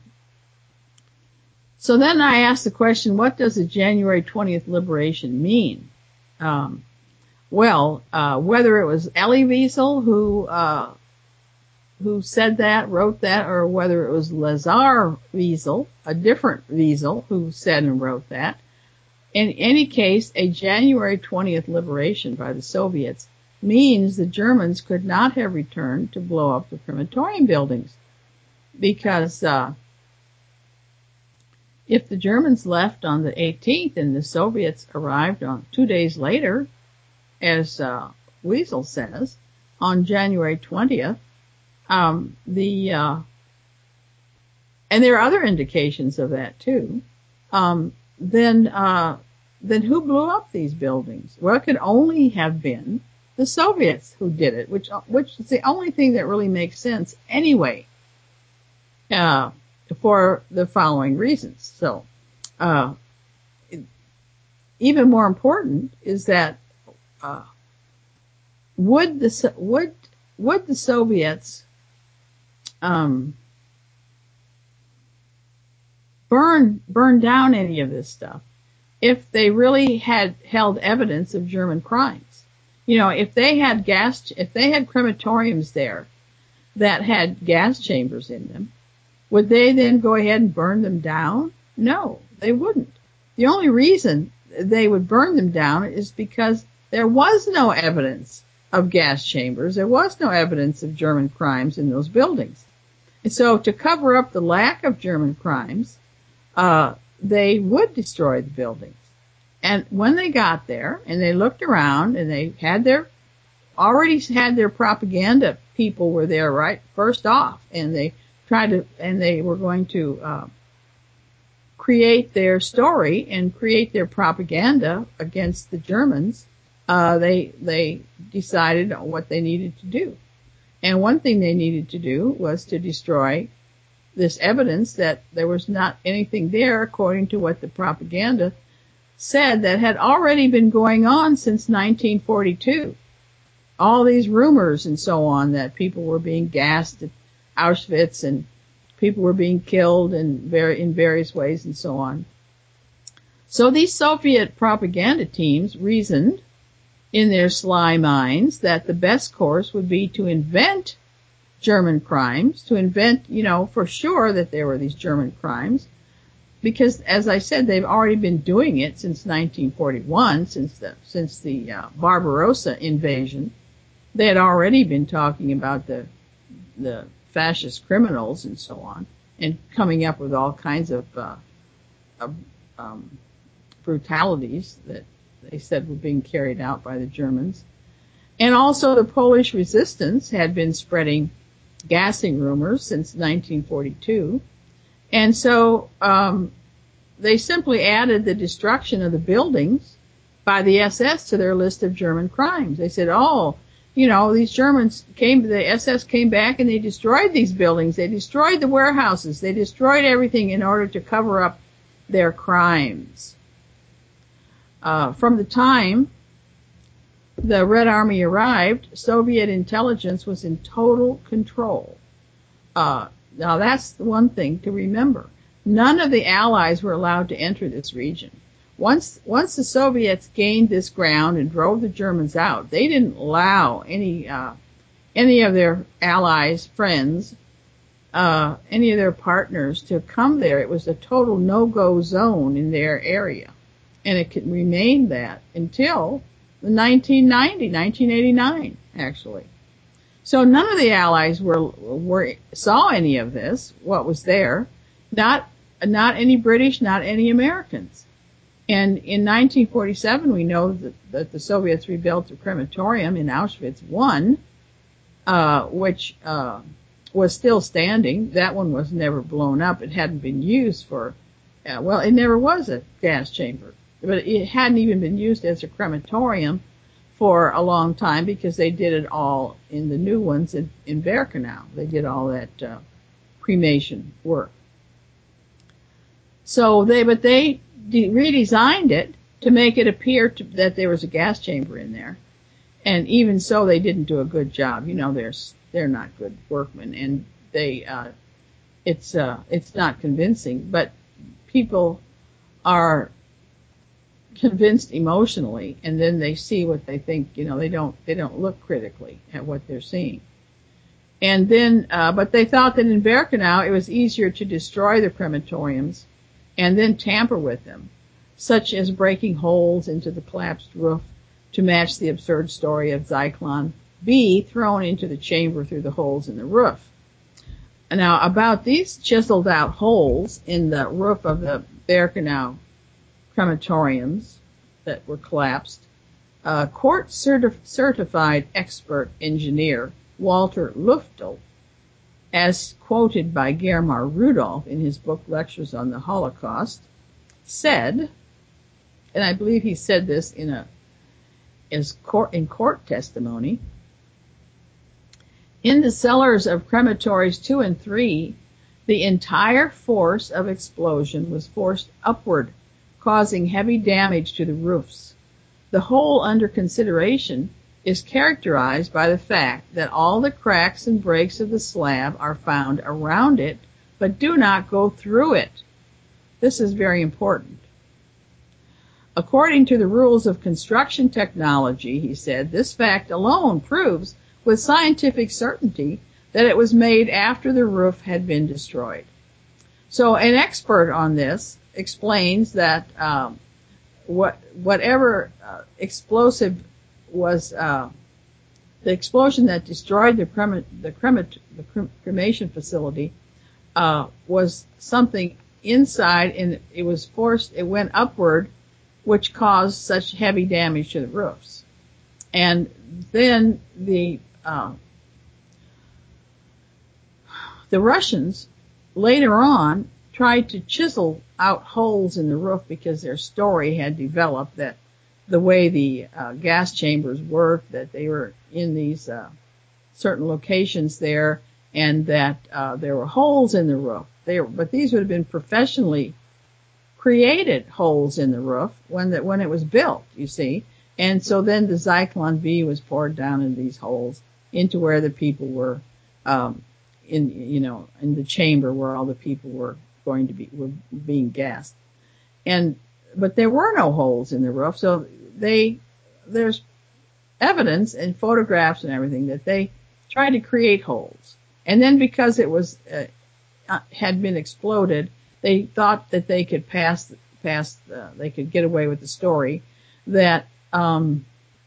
so then I asked the question, what does the January twentieth liberation mean? Um, well, uh, whether it was Elie Wiesel who, uh, who said that, wrote that, or whether it was Lazar Wiesel, a different Wiesel, who said and wrote that. In any case, a January twentieth liberation by the Soviets means the Germans could not have returned to blow up the crematorium buildings. Because uh, if the Germans left on the eighteenth and the Soviets arrived on two days later, as uh, Wiesel says, on January twentieth, um, the uh, and there are other indications of that too. Um, then uh, then who blew up these buildings? Well, it could only have been the Soviets who did it, which which is the only thing that really makes sense anyway, uh, for the following reasons. So, uh, even more important is that uh, would the would would the Soviets um, burn burn down any of this stuff if they really had held evidence of German crimes? You know, if they had gas, if they had crematoriums there that had gas chambers in them, would they then go ahead and burn them down? No, they wouldn't. The only reason they would burn them down is because there was no evidence of gas chambers. There was no evidence of German crimes in those buildings. And so to cover up the lack of German crimes, uh, they would destroy the buildings. And when they got there and they looked around and they had their, already had their propaganda people were there right first off, and they tried to, and they were going to, uh, create their story and create their propaganda against the Germans, uh, they, they decided what they needed to do. And one thing they needed to do was to destroy this evidence that there was not anything there according to what the propaganda said that had already been going on since nineteen forty-two. All these rumors and so on that people were being gassed at Auschwitz and people were being killed in, very, in various ways and so on. So these Soviet propaganda teams reasoned in their sly minds that the best course would be to invent German crimes, to invent, you know, for sure that there were these German crimes, because, as I said, they've already been doing it since nineteen forty-one, since the since the uh, Barbarossa invasion. They had already been talking about the the fascist criminals and so on, and coming up with all kinds of, uh, of um, brutalities that they said were being carried out by the Germans. And also the Polish resistance had been spreading gassing rumors since nineteen forty-two. And so um, they simply added the destruction of the buildings by the S S to their list of German crimes. They said, oh, you know, these Germans came, the S S came back and they destroyed these buildings. They destroyed the warehouses. They destroyed everything in order to cover up their crimes. Uh, from the time the Red Army arrived, Soviet intelligence was in total control. Uh, now that's one thing to remember. None of the Allies were allowed to enter this region. Once, once the Soviets gained this ground and drove the Germans out, they didn't allow any, uh, any of their allies, friends, uh, any of their partners to come there. It was a total no-go zone in their area. And it could remain that until nineteen ninety, nineteen eighty-nine, actually. So none of the Allies were, were, saw any of this, what was there. Not, not any British, not any Americans. And in nineteen forty-seven, we know that, that the Soviets rebuilt the crematorium in Auschwitz one, uh, which, uh, was still standing. That one was never blown up. It hadn't been used for, uh, well, it never was a gas chamber. But it hadn't even been used as a crematorium for a long time because they did it all in the new ones in, in Birkenau. They did all that uh, cremation work. So they, but they de- redesigned it to make it appear to, that there was a gas chamber in there. And even so, they didn't do a good job. You know, they're they're not good workmen, and they uh, it's uh, it's not convincing. But people are convinced emotionally, and then they see what they think. You know, they don't they don't look critically at what they're seeing. And then, uh, but they thought that in Birkenau it was easier to destroy the crematoriums and then tamper with them, such as breaking holes into the collapsed roof to match the absurd story of Zyklon B thrown into the chamber through the holes in the roof. Now, about these chiseled out holes in the roof of the Birkenau crematoriums that were collapsed, a court certif- certified expert engineer, Walter Luftel, as quoted by Germar Rudolph in his book Lectures on the Holocaust, said, and I believe he said this in a as court, in court testimony, in the cellars of crematories two and three, the entire force of explosion was forced upward, causing heavy damage to the roofs. The hole under consideration is characterized by the fact that all the cracks and breaks of the slab are found around it, but do not go through it. This is very important. According to the rules of construction technology, he said, this fact alone proves with scientific certainty that it was made after the roof had been destroyed. So an expert on this explains that um, what whatever uh, explosive was uh, the explosion that destroyed the crema, the, crema, the crem, cremation facility uh, was something inside, and it was forced. It went upward, which caused such heavy damage to the roofs. And then the uh, the Russians later on tried to chisel out holes in the roof because their story had developed that the way the uh, gas chambers worked, that they were in these uh, certain locations there, and that uh, there were holes in the roof. They were, but these would have been professionally created holes in the roof when that when it was built, you see. And so then the Zyklon B was poured down in these holes into where the people were, um, in you know, in the chamber where all the people were going to be were being gassed. And but there were no holes in the roof, so they there's evidence and photographs and everything that they tried to create holes. And then because it was uh, had been exploded, they thought that they could pass, pass, uh, they could get away with the story that, um,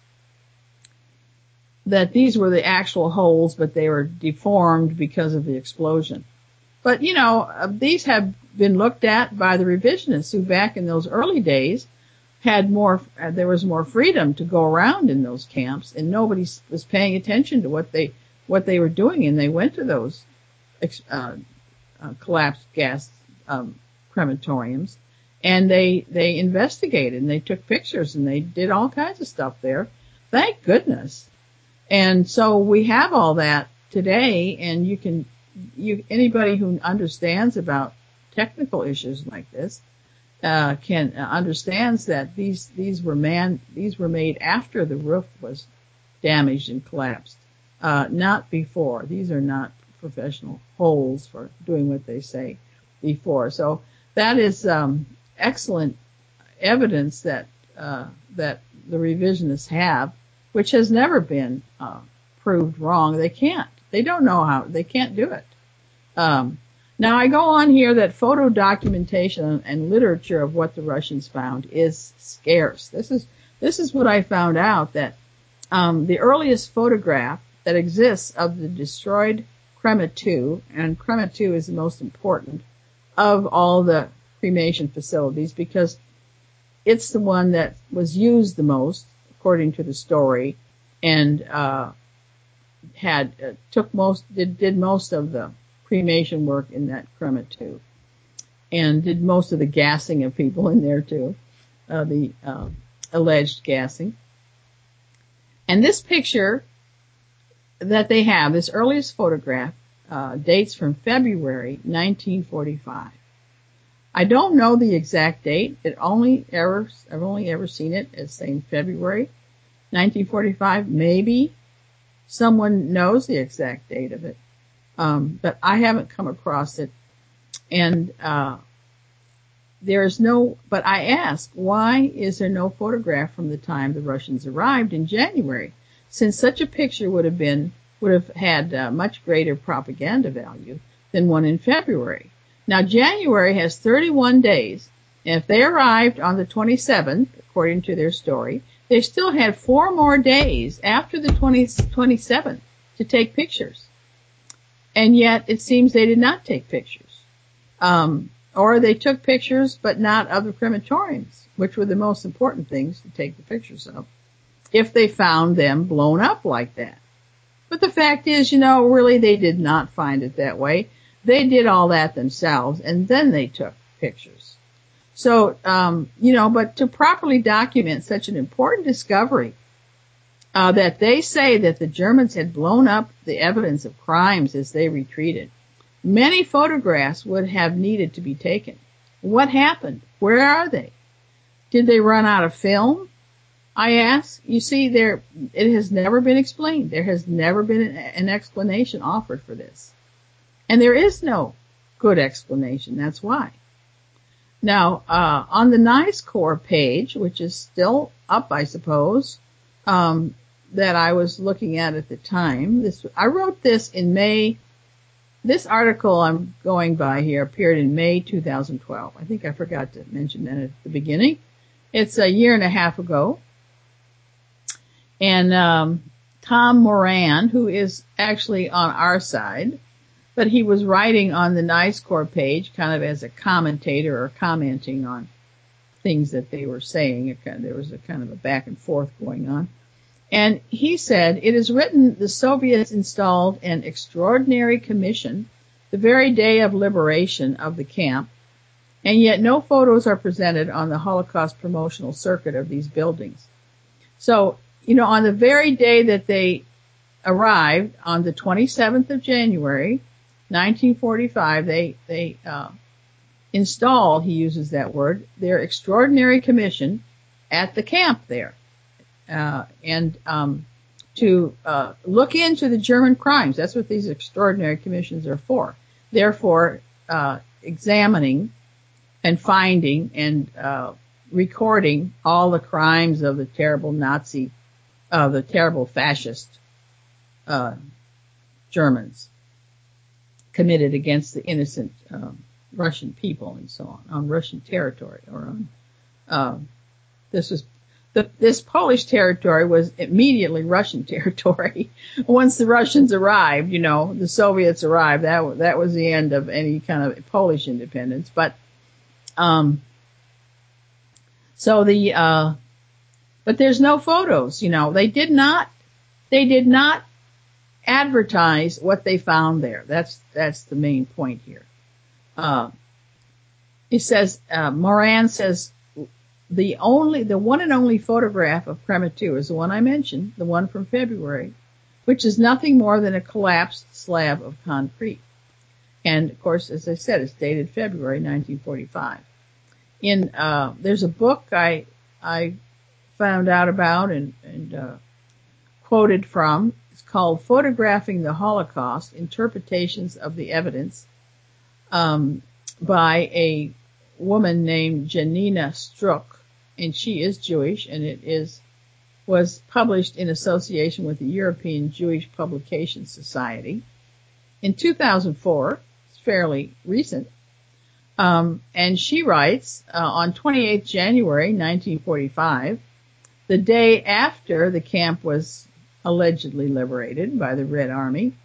that these were the actual holes, but they were deformed because of the explosion. But, you know, uh, these have been looked at by the revisionists who back in those early days had more, uh, there was more freedom to go around in those camps, and nobody was paying attention to what they, what they were doing, and they went to those, uh, uh collapsed gas, um, crematoriums, and they, they investigated, and they took pictures, and they did all kinds of stuff there. Thank goodness. And so we have all that today, and you can, you, anybody who understands about technical issues like this, uh, can, uh, understands that these, these were man, these were made after the roof was damaged and collapsed, uh, not before. These are not professional holes for doing what they say before. So that is, um, excellent evidence that, uh, that the revisionists have, which has never been, uh, proved wrong. They can't. They don't know how, they can't do it. Um, now I go on here that photo documentation and literature of what the Russians found is scarce. This is, this is what I found out, that, um, the earliest photograph that exists of the destroyed Kremmet two, and Kremmet two is the most important of all the cremation facilities because it's the one that was used the most, according to the story, and, uh, had, uh, took most, did, did most of the cremation work in that Kremmet two, and did most of the gassing of people in there too, uh, the, uh, alleged gassing. And this picture that they have, this earliest photograph, uh, dates from February nineteen forty-five. I don't know the exact date. It only ever, I've only ever seen it as saying February nineteen forty-five. Maybe someone knows the exact date of it. Um, but I haven't come across it. And, uh, there is no, but I ask, why is there no photograph from the time the Russians arrived in January? Since such a picture would have been, would have had uh, much greater propaganda value than one in February. Now, January has thirty-one days, and if they arrived on the twenty-seventh, according to their story, they still had four more days after the twenty-seventh to take pictures. And yet, it seems they did not take pictures. Um, or they took pictures, but not of the crematoriums, which were the most important things to take the pictures of, if they found them blown up like that. But the fact is, you know, really they did not find it that way. They did all that themselves, and then they took pictures. So, um, you know, but to properly document such an important discovery, uh, that they say that the Germans had blown up the evidence of crimes as they retreated, many photographs would have needed to be taken. What happened? Where are they? Did they run out of film? I ask. You see, there, it has never been explained. There has never been an, an explanation offered for this. And there is no good explanation. That's why. Now, uh, on the Nice Corps page, which is still up, I suppose, um, that I was looking at at the time, this, I wrote this in May. This article I'm going by here appeared in May two thousand twelve. I think I forgot to mention that at the beginning. It's a year and a half ago. And, um, Tom Moran, who is actually on our side, but he was writing on the Nice Corps page kind of as a commentator or commenting on things that they were saying. It kind of, there was a kind of a back and forth going on. And he said, it is written the Soviets installed an extraordinary commission the very day of liberation of the camp, and yet no photos are presented on the Holocaust promotional circuit of these buildings. So, you know, on the very day that they arrived, on the twenty-seventh of January, nineteen forty-five, they, they, uh, installed, he uses that word, their extraordinary commission at the camp there. Uh, and, um, to, uh, look into the German crimes. That's what these extraordinary commissions are for. Therefore, uh, examining and finding and, uh, recording all the crimes of the terrible Nazi, of the terrible fascist, uh, Germans committed against the innocent, um, Russian people and so on, on Russian territory or on, uh, this was, the, this Polish territory was immediately Russian territory. Once the Russians arrived, you know, the Soviets arrived, that, that was the end of any kind of Polish independence. But, um, so the, uh, but there's no photos, you know, they did not, they did not advertise what they found there. That's, that's the main point here. Uh, it says, uh, Moran says, the only, the one and only photograph of Kremmer two is the one I mentioned, the one from February, which is nothing more than a collapsed slab of concrete. And of course, as I said, it's dated February nineteen forty-five. In, uh, there's a book I, I found out about and, and, uh, quoted from. It's called Photographing the Holocaust, Interpretations of the Evidence, um, by a woman named Janina Struck, and she is Jewish, and it is, was published in association with the European Jewish Publication Society in two thousand four. It's fairly recent. Um, and she writes, uh, on twenty-eighth of January nineteen forty-five, the day after the camp was allegedly liberated by the Red Army,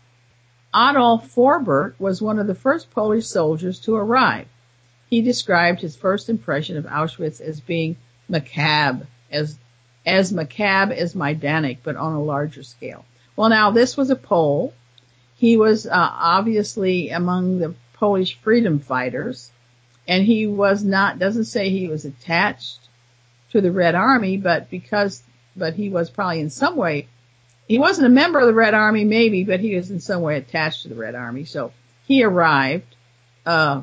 Adolf Forbert was one of the first Polish soldiers to arrive. He described his first impression of Auschwitz as being macabre, as, as macabre as Majdanek, but on a larger scale. Well, now, this was a Pole. He was uh, obviously among the Polish freedom fighters, and he was not, doesn't say he was attached to the Red Army, but because, but he was probably in some way, he wasn't a member of the Red Army maybe, but he was in some way attached to the Red Army. So he arrived, uh,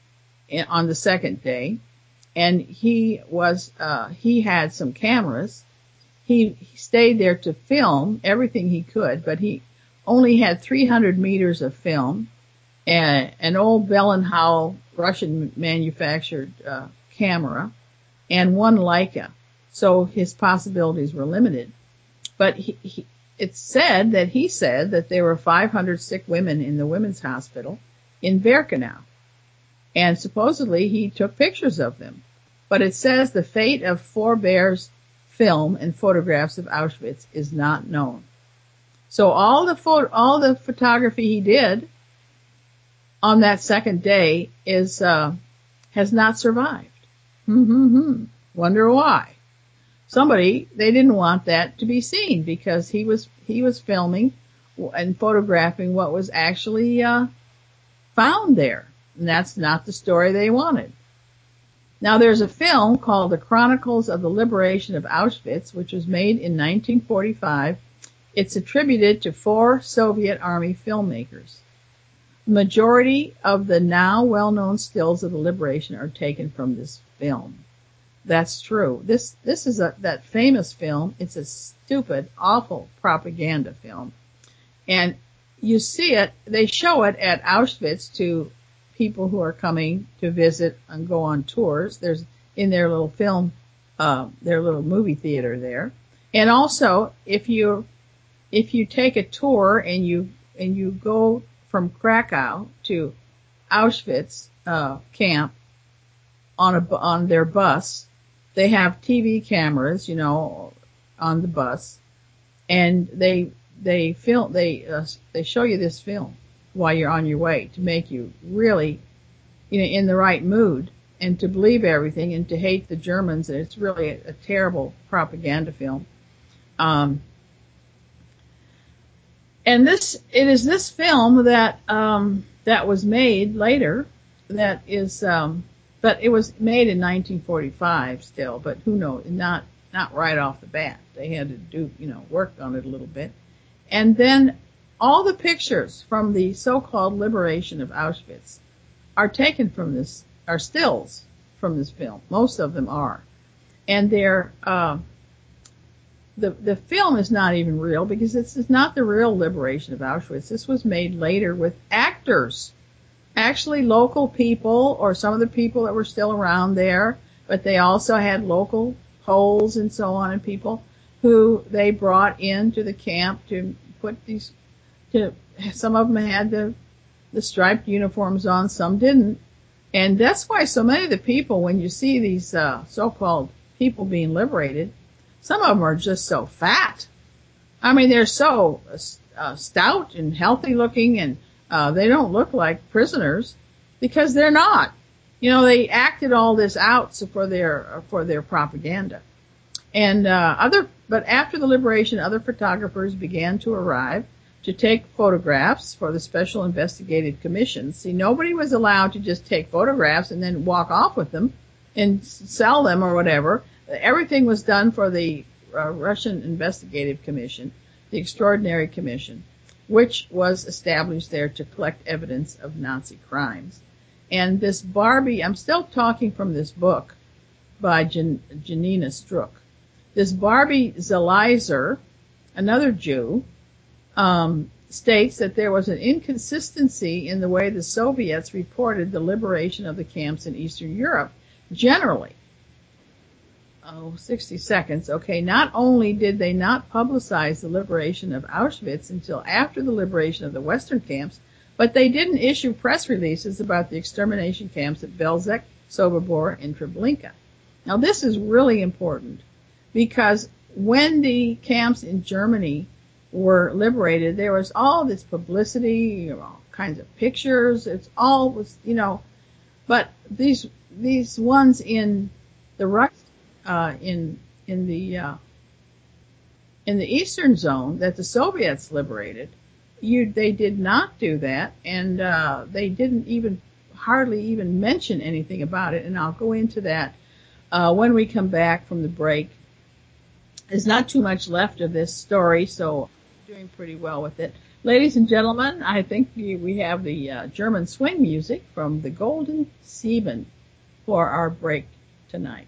on the second day, and he was, uh, he had some cameras. He, he stayed there to film everything he could, but he only had three hundred meters of film, and an old Bell and Howell Russian manufactured, uh, camera, and one Leica. So his possibilities were limited. But he, he, it's said that he said that there were five hundred sick women in the women's hospital in Birkenau. And supposedly he took pictures of them. But it says the fate of Forbert's film and photographs of Auschwitz is not known. So all the photo, all the photography he did on that second day is, uh, has not survived. Mm-hmm. Wonder why. Somebody, they didn't want that to be seen because he was, he was filming and photographing what was actually, uh, found there. And that's not the story they wanted. Now there's a film called The Chronicles of the Liberation of Auschwitz, which was made in nineteen forty-five. It's attributed to four Soviet Army filmmakers. The majority of the now well-known stills of the liberation are taken from this film. That's true. This, this is a, that famous film. It's a stupid, awful propaganda film. And you see it, they show it at Auschwitz to people who are coming to visit and go on tours. There's in their little film, uh, their little movie theater there. And also, if you, if you take a tour and you, and you go from Krakow to Auschwitz, uh, camp on a, on their bus, they have T V cameras, you know, on the bus, and they, they film, they, uh, they show you this film while you're on your way to make you really, you know, in the right mood and to believe everything and to hate the Germans. And it's really a, a terrible propaganda film. Um, and this, it is this film that, um, that was made later that is, um, but it was made in nineteen forty-five still, but who knows, not, not right off the bat. They had to do, you know, work on it a little bit. And then all the pictures from the so-called liberation of Auschwitz are taken from this, are stills from this film. Most of them are. And they're, uh, the, the film is not even real because this is not the real liberation of Auschwitz. This was made later with actors, actually local people or some of the people that were still around there, but they also had local Poles and so on and people who they brought into the camp to put these, to, some of them had the, the striped uniforms on, some didn't. And that's why so many of the people, when you see these uh, so-called people being liberated, some of them are just so fat. I mean, they're so uh, stout and healthy looking, and uh, they don't look like prisoners because they're not. You know, they acted all this out for their for their propaganda. And uh, other, but after the liberation, other photographers began to arrive to take photographs for the Special Investigative Commission. See, nobody was allowed to just take photographs and then walk off with them and sell them or whatever. Everything was done for the uh, Russian Investigative Commission, the Extraordinary Commission, which was established there to collect evidence of Nazi crimes. And this Barbie, I'm still talking from this book by Jan, Janina Struck. This Barbie Zelizer, another Jew, um, states that there was an inconsistency in the way the Soviets reported the liberation of the camps in Eastern Europe. Generally, oh, sixty seconds. Okay, not only did they not publicize the liberation of Auschwitz until after the liberation of the Western camps, but they didn't issue press releases about the extermination camps at Belzec, Sobibor, and Treblinka. Now, this is really important because when the camps in Germany were liberated, there was all this publicity, you know, all kinds of pictures. It's all was, you know, but these these ones in the Rus uh, in in the uh, in the Eastern Zone that the Soviets liberated, you they did not do that, and uh, they didn't even hardly even mention anything about it. And I'll go into that uh, when we come back from the break. There's not too much left of this story, so I'm doing pretty well with it. Ladies and gentlemen, I think we have the uh, German swing music from the Golden Sieben for our break tonight.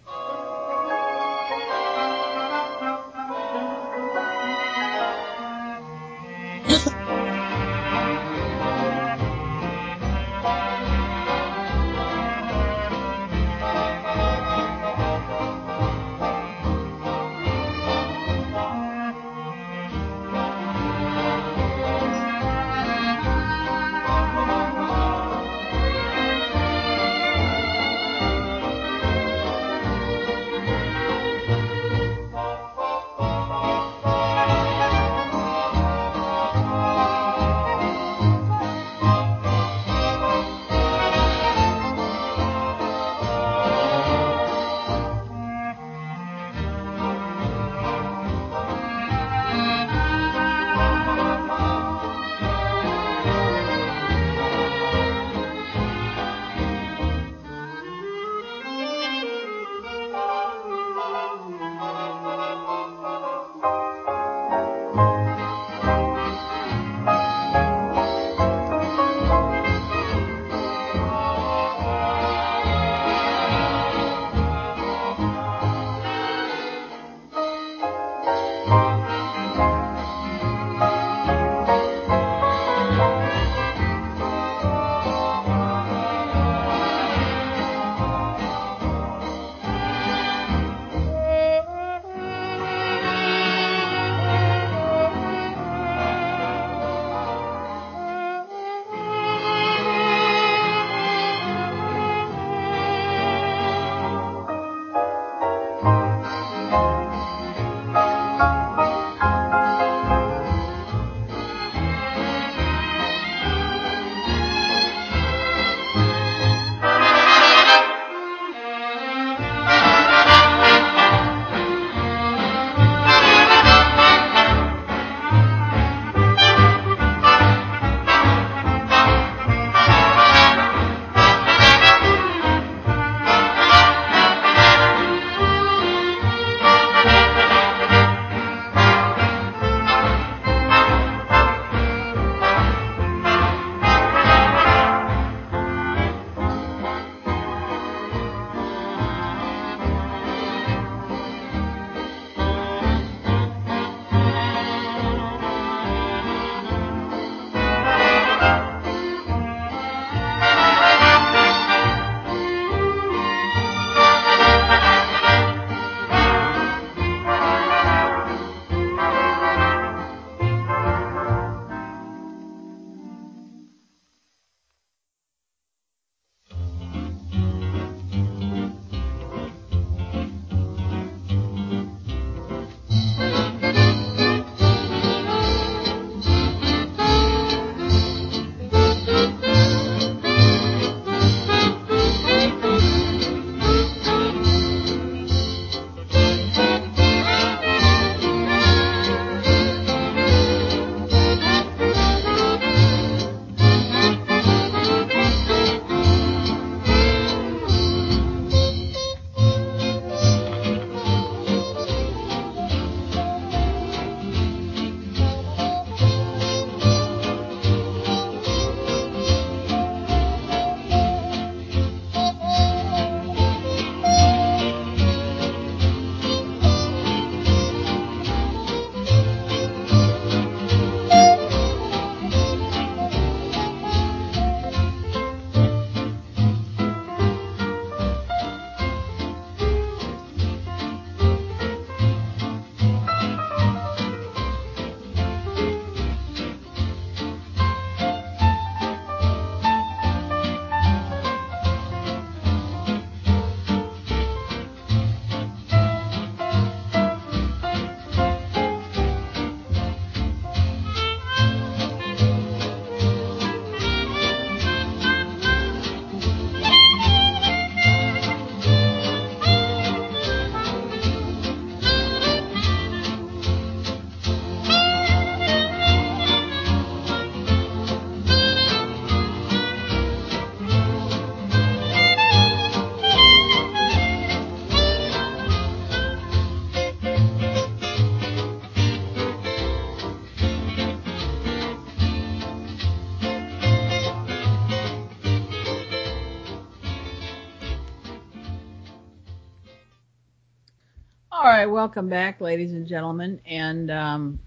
All right, welcome back, ladies and gentlemen. And um,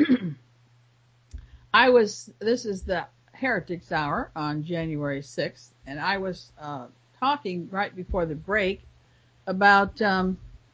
I was, this is the Heretics Hour on January sixth, and I was uh, talking right before the break about um,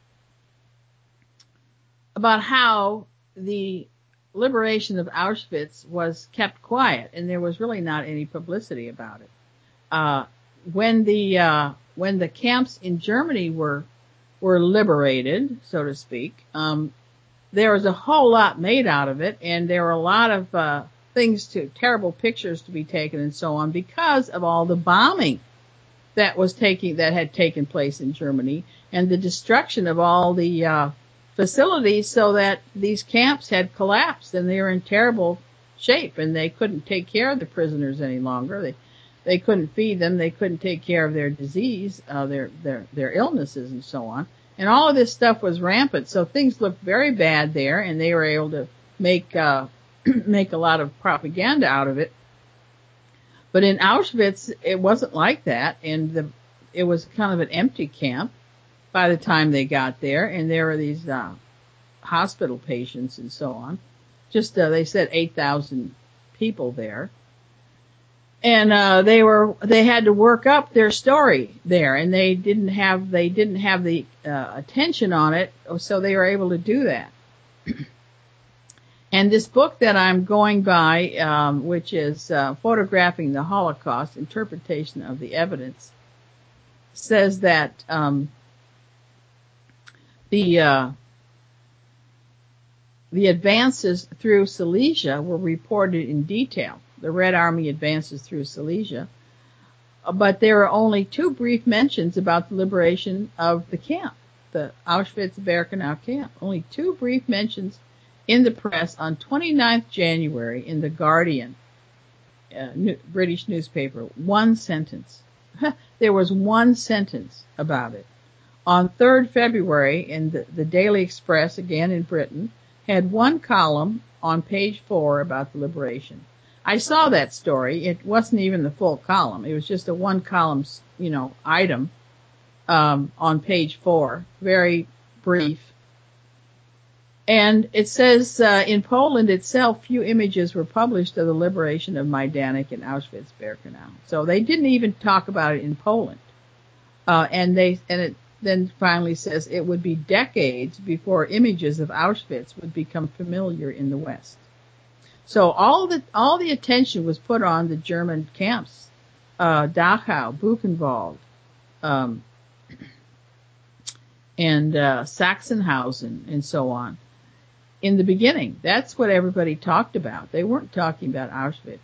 about how the liberation of Auschwitz was kept quiet, and there was really not any publicity about it. Uh, when the uh, when the camps in Germany were were liberated, so to speak, um, there was a whole lot made out of it, and there were a lot of uh, things to, terrible pictures to be taken and so on because of all the bombing that was taking, that had taken place in Germany and the destruction of all the uh, facilities, so that these camps had collapsed and they were in terrible shape and they couldn't take care of the prisoners any longer. They They couldn't feed them. They couldn't take care of their disease, uh, their, their, their illnesses and so on. And all of this stuff was rampant. So things looked very bad there, and they were able to make, uh, make a lot of propaganda out of it. But in Auschwitz, it wasn't like that. And the, it was kind of an empty camp by the time they got there. And there were these, uh, hospital patients and so on. Just, uh, they said eight thousand people there. And, uh, they were, they had to work up their story there, and they didn't have, they didn't have the, uh, attention on it, so they were able to do that. And this book that I'm going by, um, which is, uh, Photographing the Holocaust, Interpretation of the Evidence, says that, um, the, uh, the advances through Silesia were reported in detail. The Red Army advances through Silesia, but there are only two brief mentions about the liberation of the camp, the Auschwitz-Birkenau camp. Only two brief mentions in the press on twenty-ninth of January in the Guardian, uh, new, British newspaper. One sentence. There was one sentence about it. On third of February in the, the Daily Express, again in Britain, had one column on page four about the liberation. I saw that story. It wasn't even the full column. It was just a one column, you know, item, um, on page four. Very brief. And it says, uh, in Poland itself, few images were published of the liberation of Majdanek and Auschwitz-Birkenau. So they didn't even talk about it in Poland. Uh, and they, and it then finally says it would be decades before images of Auschwitz would become familiar in the West. So all the, all the attention was put on the German camps, uh, Dachau, Buchenwald, um, and, uh, Sachsenhausen and so on. In the beginning, that's what everybody talked about. They weren't talking about Auschwitz.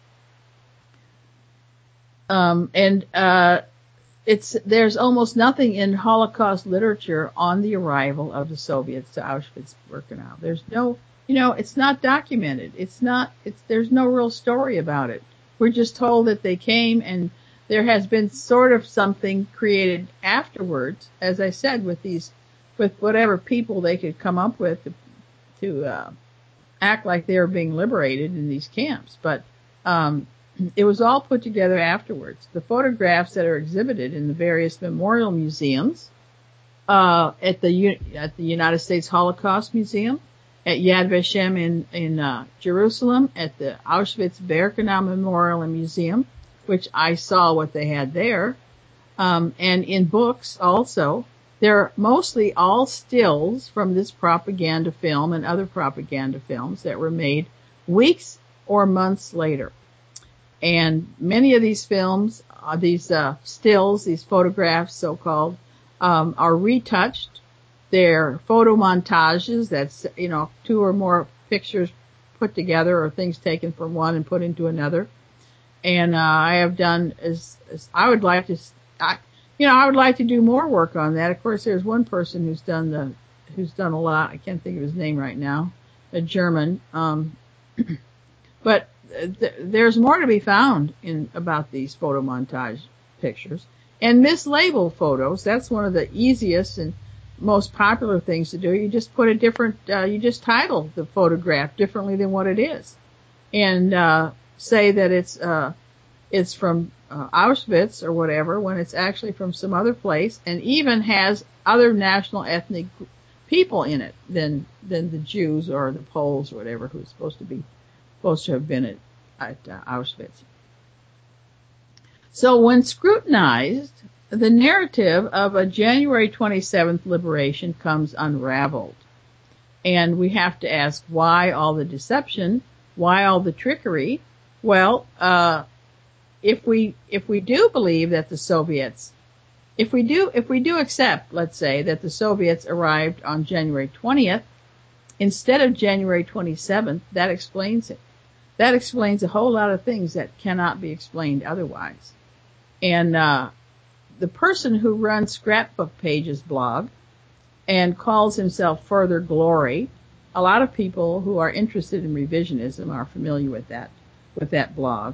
Um, and, uh, it's, there's almost nothing in Holocaust literature on the arrival of the Soviets to Auschwitz-Birkenau. There's no, You know, it's not documented. It's not, it's, there's no real story about it. We're just told that they came, and there has been sort of something created afterwards, as I said, with these, with whatever people they could come up with to, to uh, act like they were being liberated in these camps. But, um, it was all put together afterwards. The photographs that are exhibited in the various memorial museums, uh, at the, at the United States Holocaust Museum, at Yad Vashem in, in, uh, Jerusalem, at the Auschwitz-Birkenau Memorial and Museum, which I saw what they had there. Um, and in books also, they're mostly all stills from this propaganda film and other propaganda films that were made weeks or months later. And many of these films, uh, these, uh, stills, these photographs, so-called, um, are retouched. They're photo montages. That's, you know, two or more pictures put together or things taken from one and put into another. And, uh, I have done as, as I would like to, I, you know, I would like to do more work on that. Of course, there's one person who's done the, who's done a lot. I can't think of his name right now, a German. Um, but th- there's more to be found in, about these photo montage pictures. And mislabeled photos, that's one of the easiest and most popular things to do. You just put a different, uh, you just title the photograph differently than what it is. And, uh, say that it's, uh, it's from, uh, Auschwitz or whatever when it's actually from some other place, and even has other national ethnic people in it than than the Jews or the Poles or whatever who's supposed to be supposed to have been at, at uh, Auschwitz. So when scrutinized, the narrative of a January twenty-seventh liberation comes unraveled. And we have to ask, why all the deception? Why all the trickery? Well, uh, if we, if we do believe that the Soviets, if we do, if we do accept, let's say, that the Soviets arrived on January twentieth instead of January twenty-seventh, that explains it. That explains a whole lot of things that cannot be explained otherwise. And, uh, the person who runs Scrapbook Pages blog and calls himself Further Glory, a lot of people who are interested in revisionism are familiar with that, with that blog.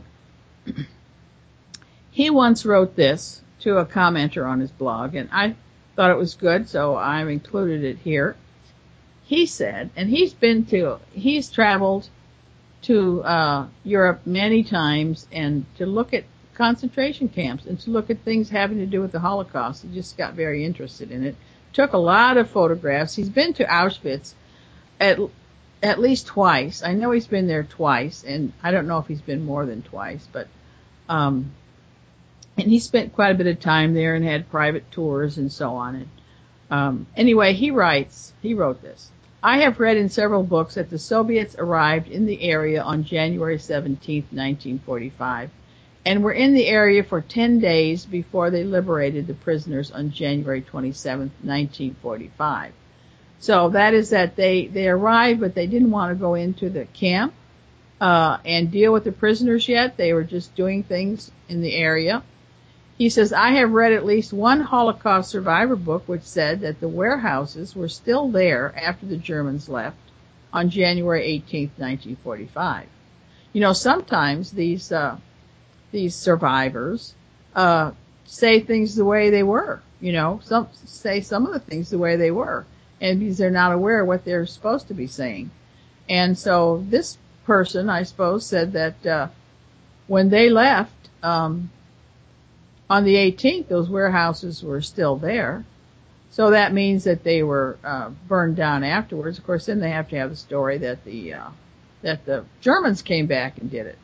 He once wrote this to a commenter on his blog, and I thought it was good, so I've included it here. He said, and he's been to, he's traveled to uh, Europe many times and to look at concentration camps and to look at things having to do with the Holocaust. He just got very interested in it. Took a lot of photographs. He's been to Auschwitz at at least twice. I know he's been there twice, and I don't know if he's been more than twice, but um and he spent quite a bit of time there and had private tours and so on. And um anyway, he writes, he wrote this. I have read in several books that the Soviets arrived in the area on January seventeenth, nineteen forty-five, and were in the area for ten days before they liberated the prisoners on January twenty-seventh, nineteen forty-five. So that is that they, they arrived, but they didn't want to go into the camp uh and deal with the prisoners yet. They were just doing things in the area. He says, I have read at least one Holocaust survivor book which said that the warehouses were still there after the Germans left on January eighteenth, nineteen forty-five. You know, sometimes these uh these survivors uh say things the way they were, you know, some say some of the things the way they were, and because they're not aware of what they're supposed to be saying. And so this person, I suppose, said that uh when they left um on the eighteenth, those warehouses were still there. So that means that they were uh burned down afterwards. Of course, then they have to have the story that the uh that the Germans came back and did it.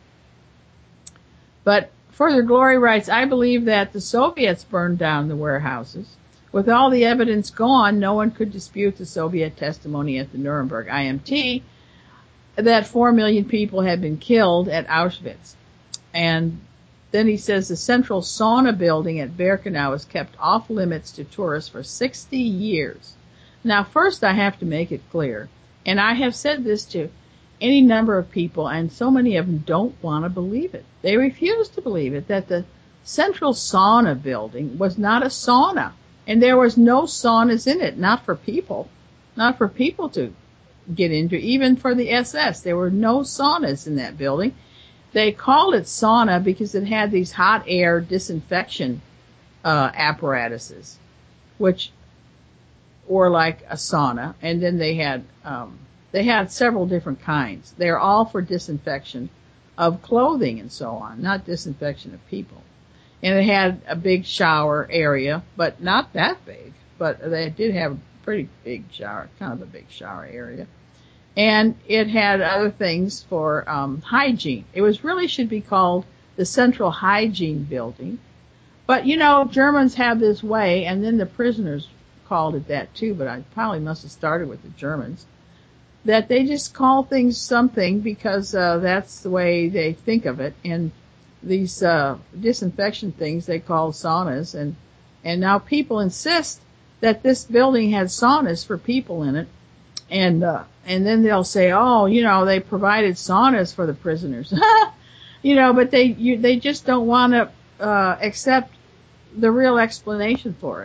But Further Glory writes, I believe that the Soviets burned down the warehouses. With all the evidence gone, no one could dispute the Soviet testimony at the Nuremberg I M T that four million people had been killed at Auschwitz. And then he says the central sauna building at Birkenau is kept off limits to tourists for sixty years. Now, first I have to make it clear, and I have said this to any number of people, and so many of them don't want to believe it. They refuse to believe it, that the central sauna building was not a sauna, and there was no saunas in it, not for people, not for people to get into, even for the S S. There were no saunas in that building. They called it sauna because it had these hot air disinfection uh apparatuses, which were like a sauna, and then they had um they had several different kinds. They're all for disinfection of clothing and so on, not disinfection of people. And it had a big shower area, but not that big, but they did have a pretty big shower, kind of a big shower area. And it had other things for um hygiene. It was really should be called the Central Hygiene Building. But, you know, Germans have this way, and then the prisoners called it that too, but I probably must have started with the Germans, that they just call things something because uh that's the way they think of it. And these uh disinfection things they call saunas, and and now people insist that this building had saunas for people in it. And, uh, and then they'll say, oh, you know, they provided saunas for the prisoners. You know, but they, you, they just don't want to, uh, accept the real explanation for it.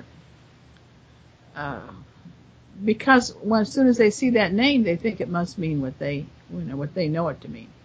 Uh, because when, as soon as they see that name, they think it must mean what they, you know, what they know it to mean.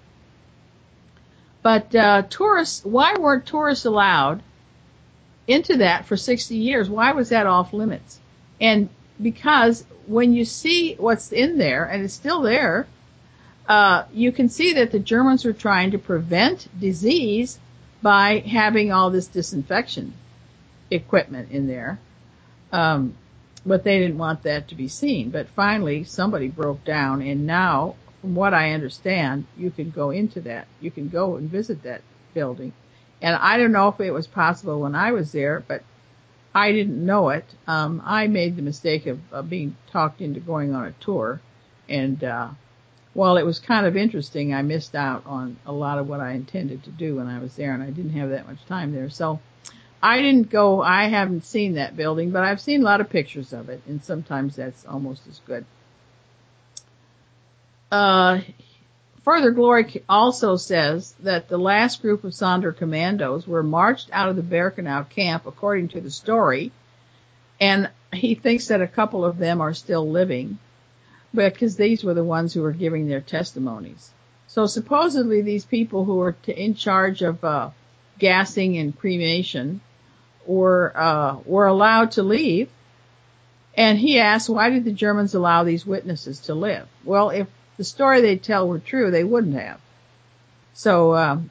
But, uh, tourists, why weren't tourists allowed into that for sixty years? Why was that off limits? And because when you see what's in there, and it's still there, uh, you can see that the Germans were trying to prevent disease by having all this disinfection equipment in there. Um, but they didn't want that to be seen. But finally, somebody broke down, and now, from what I understand, you can go into that. You can go and visit that building. And I don't know if it was possible when I was there, but I didn't know it. Um, I made the mistake of, of being talked into going on a tour, and uh, while it was kind of interesting, I missed out on a lot of what I intended to do when I was there, and I didn't have that much time there. So I didn't go, I haven't seen that building, but I've seen a lot of pictures of it, and sometimes that's almost as good. Uh, Further Glory also says that the last group of Sonder commandos were marched out of the Birkenau camp, according to the story, and he thinks that a couple of them are still living, because these were the ones who were giving their testimonies. So supposedly these people who were t- in charge of uh, gassing and cremation were uh, were allowed to leave, and he asked, why did the Germans allow these witnesses to live? Well, if the story they tell were true, they wouldn't have. So, um,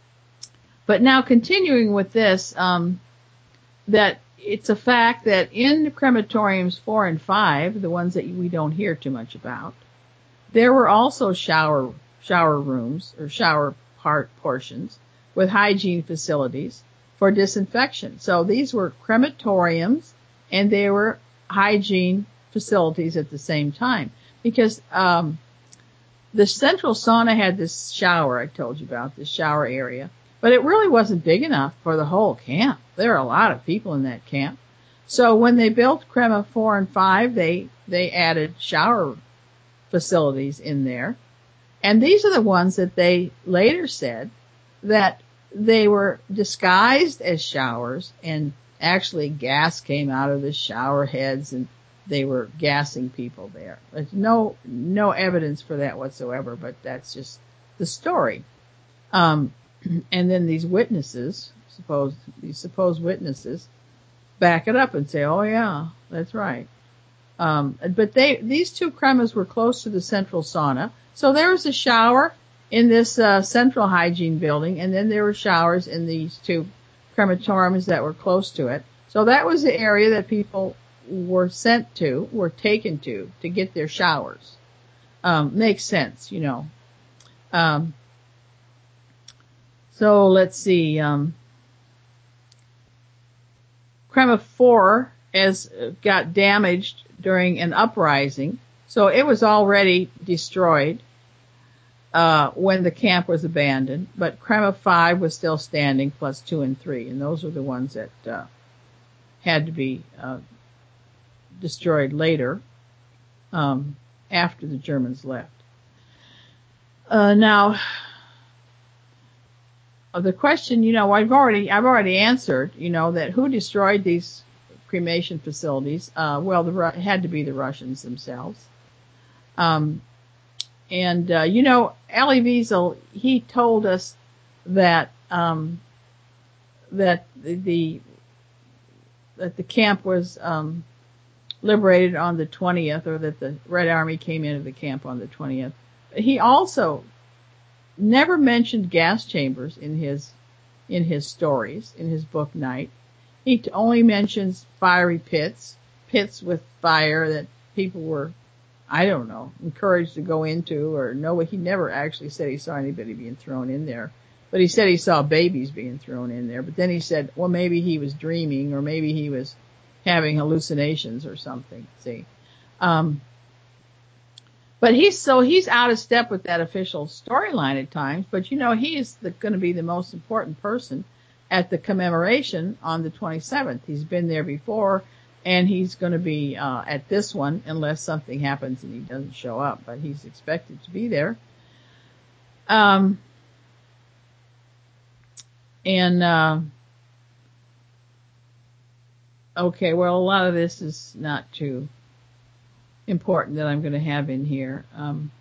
but now continuing with this, um, that it's a fact that in the crematoriums four and five, the ones that we don't hear too much about, there were also shower shower rooms or shower part portions with hygiene facilities for disinfection. So these were crematoriums and they were hygiene facilities at the same time, because um, the central sauna had this shower I told you about, this shower area, but it really wasn't big enough for the whole camp. There are a lot of people in that camp. So when they built Crema four and five, they, they added shower facilities in there. And these are the ones that they later said that they were disguised as showers, and actually gas came out of the shower heads and they were gassing people there. There's no, no evidence for that whatsoever, but that's just the story. Um, and then these witnesses, suppose, these supposed witnesses, back it up and say, oh yeah, that's right. Um, but they, these two cremas were close to the central sauna. So there was a shower in this, uh, central hygiene building, and then there were showers in these two crematoriums that were close to it. So that was the area that people were sent to, were taken to, to get their showers. Um, makes sense, you know. Um, so let's see, um, Crema four as got damaged during an uprising, so it was already destroyed uh when the camp was abandoned, but Crema five was still standing, plus two and three, and those were the ones that uh had to be uh destroyed later, um after the Germans left. Uh now the question, you know, I've already I've already answered, you know, that who destroyed these cremation facilities. Uh, well, the, it had to be the Russians themselves. Um, and, uh, you know, Elie Wiesel, he told us that, um, that the, the, that the camp was, um, liberated on the twentieth, or that the Red Army came into the camp on the twentieth. He also never mentioned gas chambers in his, in his stories, in his book Night. He only mentions fiery pits, pits with fire that people were, I don't know, encouraged to go into, or no, he never actually said he saw anybody being thrown in there. But he said he saw babies being thrown in there. But then he said, well, maybe he was dreaming, or maybe he was having hallucinations or something, see. Um, but he's, so he's out of step with that official storyline at times, but you know, he is going to be the most important person at the commemoration on the twenty-seventh. He's been there before, and he's going to be uh at this one unless something happens and he doesn't show up, but he's expected to be there. Um, and, uh, okay, well, a lot of this is not too important that I'm going to have in here. Um,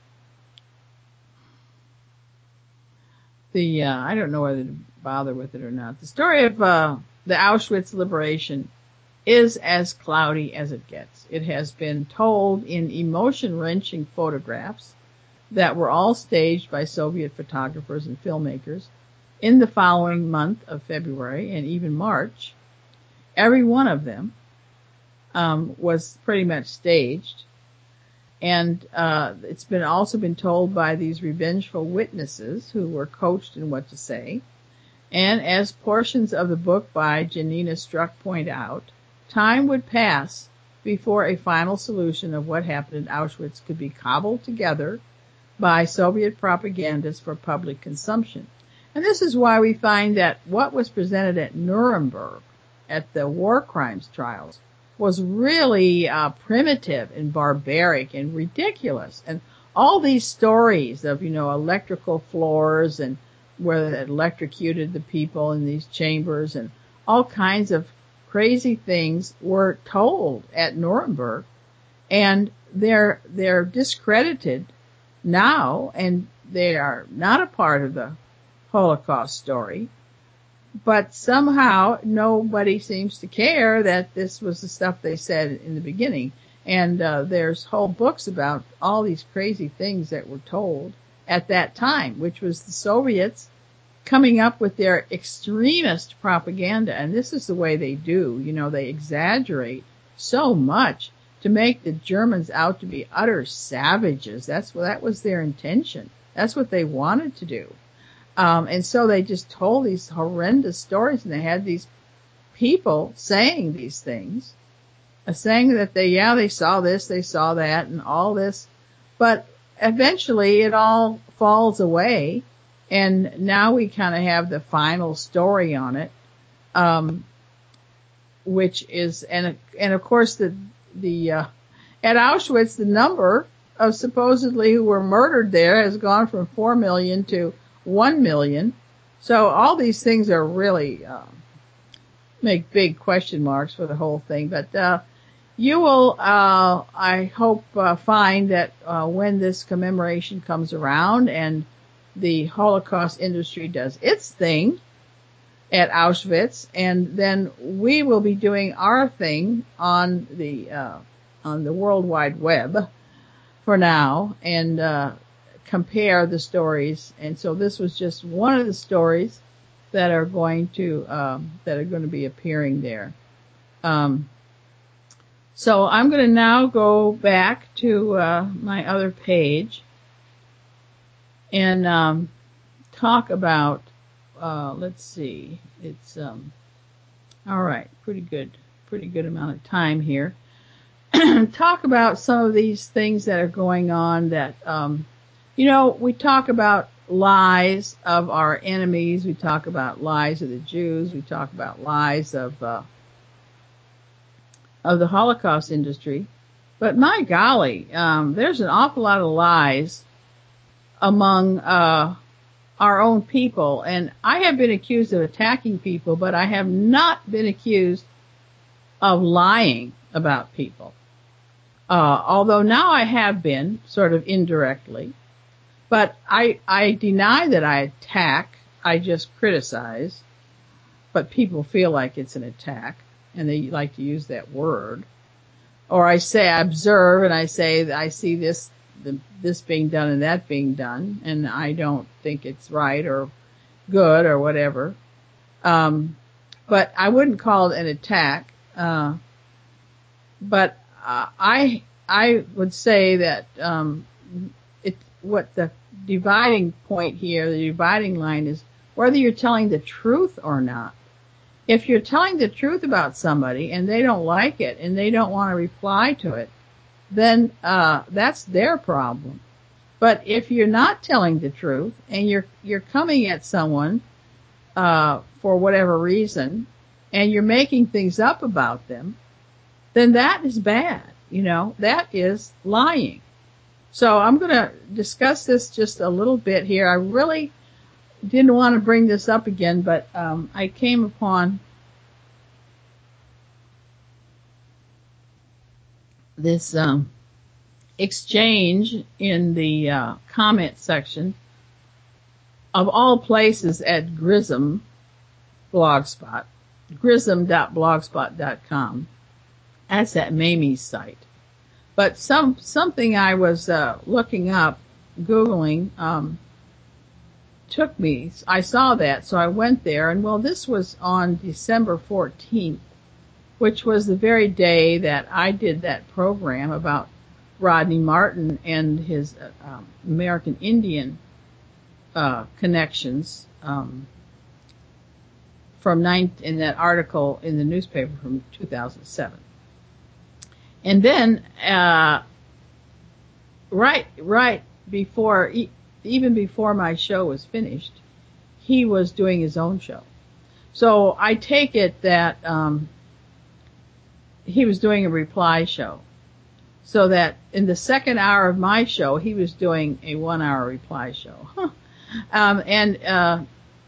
the, uh, I don't know whether to bother with it or not. The story of, uh, the Auschwitz liberation is as cloudy as it gets. It has been told in emotion-wrenching photographs that were all staged by Soviet photographers and filmmakers in the following month of February and even March. Every one of them um, was pretty much staged. And uh, it's been also been told by these revengeful witnesses who were coached in what to say. And as portions of the book by Janina Struck point out, time would pass before a final solution of what happened at Auschwitz could be cobbled together by Soviet propagandists for public consumption. And this is why we find that what was presented at Nuremberg at the war crimes trials was really uh, primitive and barbaric and ridiculous. And all these stories of, you know, electrical floors and where they electrocuted the people in these chambers and all kinds of crazy things were told at Nuremberg, and they're they're discredited now, and they are not a part of the Holocaust story. But somehow nobody seems to care that this was the stuff they said in the beginning. And uh, there's whole books about all these crazy things that were told at that time, which was the Soviets coming up with their extremist propaganda. And this is the way they do. You know, they exaggerate so much to make the Germans out to be utter savages. That's what, that was their intention. That's what they wanted to do. Um, and so they just told these horrendous stories, and they had these people saying these things, uh, saying that they, yeah, they saw this, they saw that, and all this. But eventually it all falls away, and now we kind of have the final story on it, um, which is, and, and of course the, the, uh, at Auschwitz, the number of supposedly who were murdered there has gone from four million to one million. So all these things are really, uh, make big question marks for the whole thing. But, uh, you will, uh, I hope, uh, find that, uh, when this commemoration comes around and the Holocaust industry does its thing at Auschwitz, and then we will be doing our thing on the, uh, on the World Wide Web for now, and, uh, compare the stories. And so this was just one of the stories that are going to um, that are going to be appearing there. Um, so I'm going to now go back to uh, my other page and um, talk about. Uh, let's see, it's um, all right, pretty good, pretty good amount of time here. Talk about some of these things that are going on that. Um, You know, we talk about lies of our enemies. We talk about lies of the Jews. We talk about lies of, uh, of the Holocaust industry. But my golly, um, there's an awful lot of lies among, uh, our own people. And I have been accused of attacking people, but I have not been accused of lying about people. Uh, although now I have been, sort of indirectly. But I, I deny that I attack. I just criticize. But people feel like it's an attack, and they like to use that word. Or I say, I observe, and I say, I see this, the, this being done and that being done, and I don't think it's right or good or whatever. Um, but I wouldn't call it an attack. Uh, but uh, I, I would say that um, it. What the dividing point here, the dividing line is whether you're telling the truth or not. If you're telling the truth about somebody and they don't like it and they don't want to reply to it, then uh that's their problem. But if you're not telling the truth and you're you're coming at someone uh for whatever reason and you're making things up about them, then that is bad. You know, that is lying. So I'm going to discuss this just a little bit here. I really didn't want to bring this up again, but um, I came upon this um, exchange in the uh, comment section of all places at Grism Blogspot, grism dot blogspot dot com. That's at Mamie's site. But some something I was uh, looking up, Googling, um, took me. I saw that, so I went there, and well, this was on December fourteenth, which was the very day that I did that program about Rodney Martin and his uh, um, American Indian uh, connections um, from nine, in that article in the newspaper from two thousand seven. And then, uh, right, right before, even before my show was finished, he was doing his own show. So I take it that um, he was doing a reply show. So that in the second hour of my show, he was doing a one-hour reply show. Huh. Um, and uh,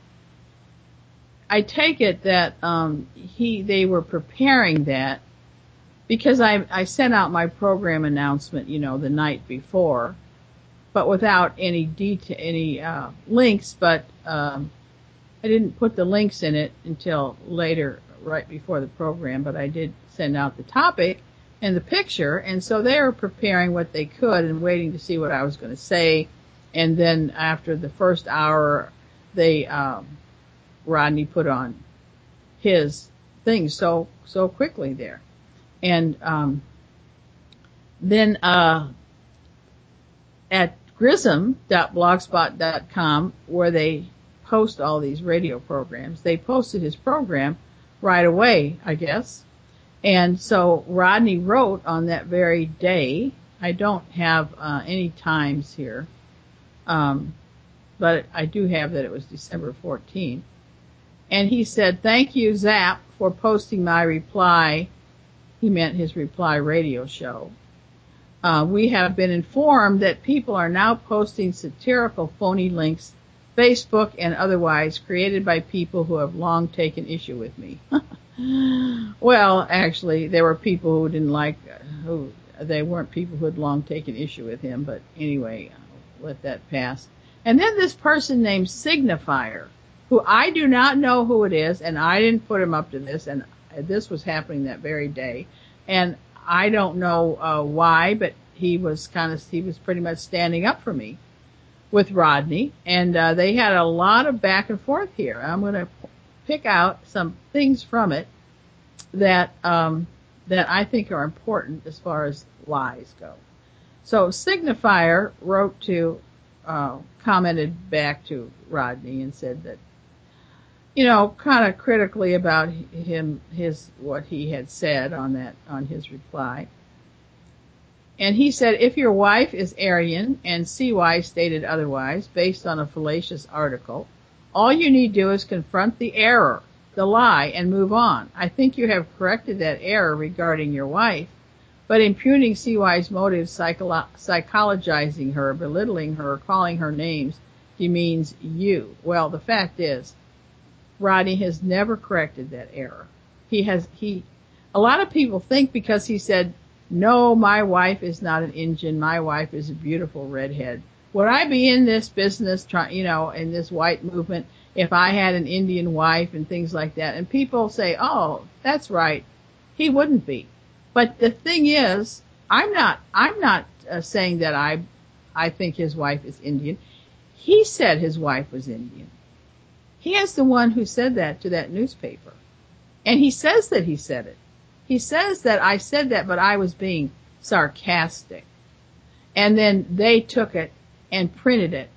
I take it that um, he they were preparing that because I, I sent out my program announcement, you know, the night before, but without any detail, any uh, links. But um, I didn't put the links in it until later, right before the program. But I did send out the topic and the picture, and so they were preparing what they could and waiting to see what I was going to say. And then after the first hour, they um, Rodney put on his thing so so quickly there, and um, then uh, at grism dot blogspot dot com, where they post all these radio programs, they posted his program right away, I guess. And so Rodney wrote on that very day. I don't have uh, any times here, um, but I do have that it was December fourteenth. And he said, "Thank you, Zap, for posting my reply." He meant his reply radio show. Uh, we have been informed that people are now posting satirical phony links, Facebook and otherwise, created by people who have long taken issue with me. Well, actually, there were people who didn't like, who they weren't people who had long taken issue with him, but anyway, I'll let that pass. And then this person named Signifier, who I do not know who it is, and I didn't put him up to this, and this was happening that very day, and I don't know uh, why, but he was kind of, he was pretty much standing up for me with Rodney, and uh, they had a lot of back and forth here. I'm going to pick out some things from it that um, that I think are important as far as lies go. So Signifier wrote to, uh, commented back to Rodney and said that, you know, kind of critically about him, his, what he had said on that, on his reply. And he said, if your wife is Aryan and C Y stated otherwise, based on a fallacious article, all you need to do is confront the error, the lie, and move on. I think you have corrected that error regarding your wife, but impugning C Y's motives, psycholo- psychologizing her, belittling her, calling her names, demeans you. Well, the fact is, Rodney has never corrected that error. He has, he, a lot of people think because he said, no, my wife is not an Indian, my wife is a beautiful redhead. Would I be in this business, try, you know, in this white movement, if I had an Indian wife and things like that? And people say, oh, that's right, he wouldn't be. But the thing is, I'm not, I'm not uh, saying that I, I think his wife is Indian. He said his wife was Indian. He is the one who said that to that newspaper. And he says that he said it. He says that I said that, but I was being sarcastic. And then they took it and printed it,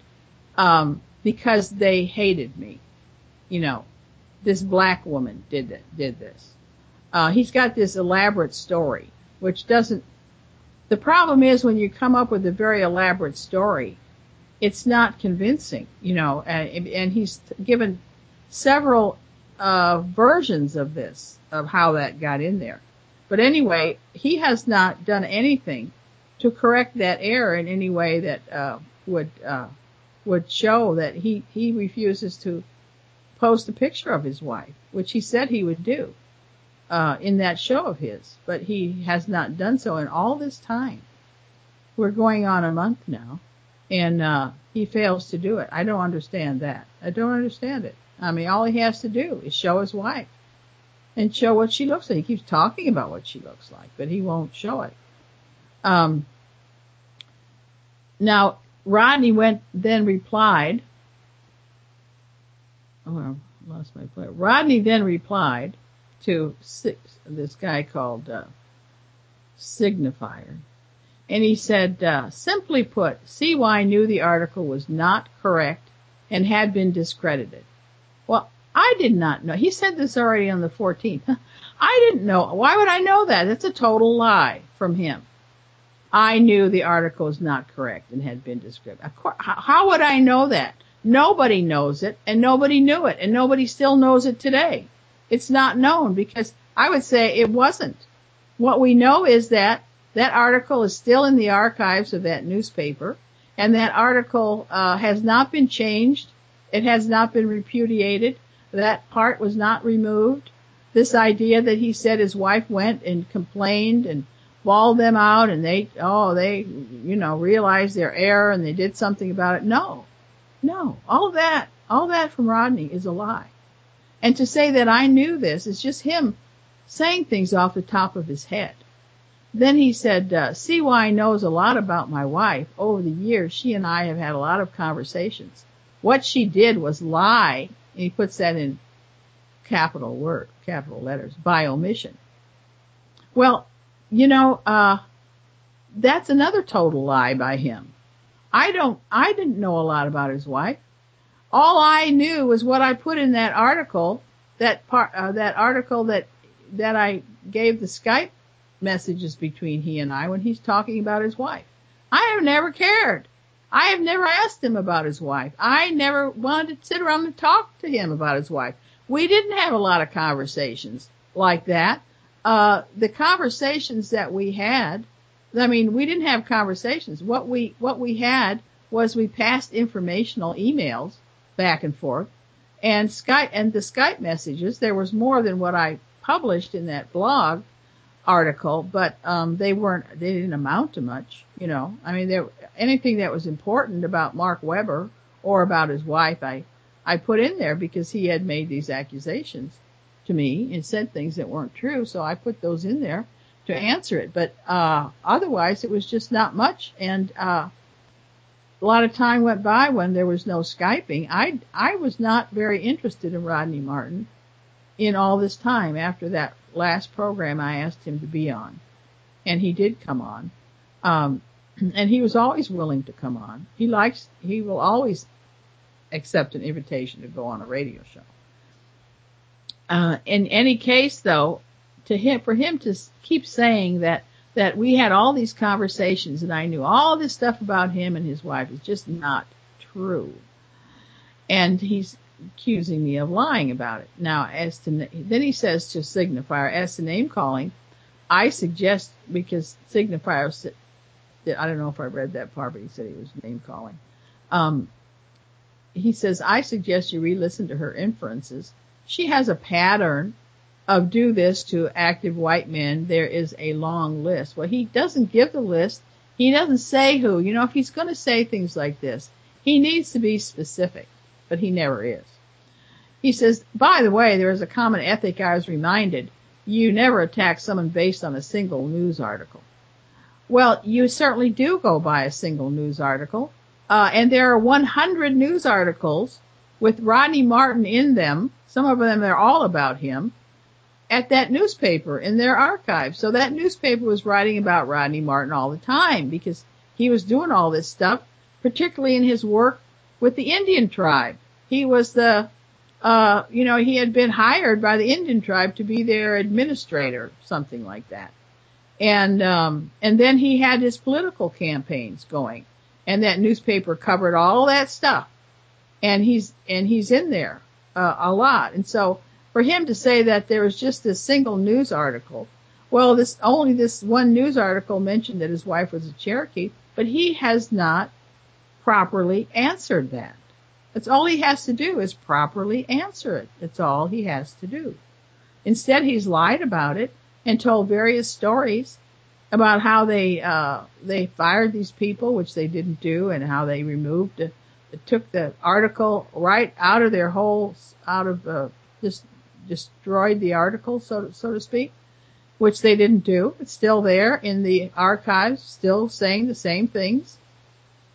um, because they hated me. You know, this black woman did that, did this. Uh, he's got this elaborate story, which doesn't, the problem is when you come up with a very elaborate story, it's not convincing, you know, and, and he's given several uh, versions of this, of how that got in there. But anyway, he has not done anything to correct that error in any way that uh, would uh, would show that he, he refuses to post a picture of his wife, which he said he would do uh, in that show of his. But he has not done so in all this time. We're going on a month now, and uh, he fails to do it. I don't understand that. I don't understand it. I mean, all he has to do is show his wife and show what she looks like. He keeps talking about what she looks like, but he won't show it. Um, now, Rodney went, then replied, oh, I lost my place. Rodney then replied to this guy called uh, Signifier. And he said, uh, simply put, C Y knew the article was not correct and had been discredited. Well, I did not know. He said this already on the fourteenth. I didn't know. Why would I know that? It's a total lie from him. I knew the article was not correct and had been discredited. How would I know that? Nobody knows it, and nobody knew it, and nobody still knows it today. It's not known because I would say it wasn't. What we know is that that article is still in the archives of that newspaper, and that article uh, has not been changed. It has not been repudiated. That part was not removed. This idea that he said his wife went and complained and bawled them out and they, oh, they, you know, realized their error and they did something about it. No, no, all of that, all that from Rodney is a lie. And to say that I knew this is just him saying things off the top of his head. Then he said, uh, C Y knows a lot about my wife. Over the years, she and I have had a lot of conversations. What she did was lie, and he puts that in capital word, capital letters, by omission. Well, you know, uh, that's another total lie by him. I don't, I didn't know a lot about his wife. All I knew was what I put in that article, that part, uh, that article that, that I gave the Skype messages between he and I when he's talking about his wife. I have never cared. I have never asked him about his wife. I never wanted to sit around and talk to him about his wife. We didn't have a lot of conversations like that. Uh, the conversations that we had, I mean, we didn't have conversations. What we, what we had was we passed informational emails back and forth and Skype, and the Skype messages. There was more than what I published in that blog article, but, um, they weren't, they didn't amount to much, you know. I mean, there, anything that was important about Mark Weber or about his wife, I, I put in there because he had made these accusations to me and said things that weren't true. So I put those in there to answer it. But, uh, otherwise it was just not much. And, uh, a lot of time went by when there was no Skyping. I, I was not very interested in Rodney Martin in all this time after that last program I asked him to be on. And he did come on. Um, and he was always willing to come on. He likes, he will always accept an invitation to go on a radio show. Uh, in any case, though, to him, for him to keep saying that, that we had all these conversations and I knew all this stuff about him and his wife is just not true. And he's accusing me of lying about it. Now, as to, then he says to Signifier, as to name calling, I suggest, because Signifier, I don't know if I read that part, but he said he was name calling. Um, he says, I suggest you re-listen to her inferences. She has a pattern of do this to active white men. There is a long list. Well, he doesn't give the list. He doesn't say who. You know, if he's going to say things like this, he needs to be specific, but he never is. He says, by the way, there is a common ethic I was reminded. You never attack someone based on a single news article. Well, you certainly do go by a single news article. Uh, and there are one hundred news articles with Rodney Martin in them. Some of them are all about him at that newspaper in their archives. So that newspaper was writing about Rodney Martin all the time because he was doing all this stuff, particularly in his work with the Indian tribe. He was the, uh, you know, he had been hired by the Indian tribe to be their administrator, something like that. And, um, and then he had his political campaigns going, and that newspaper covered all that stuff. And he's, and he's in there, uh, a lot. And so for him to say that there was just this single news article, well, this, only this one news article mentioned that his wife was a Cherokee, but he has not properly answered that. That's all he has to do is properly answer it. That's all he has to do. Instead, he's lied about it and told various stories about how they, uh, they fired these people, which they didn't do, and how they removed it. It took the article right out of their whole, out of, uh, just destroyed the article, so, so to speak, which they didn't do. It's still there in the archives, still saying the same things.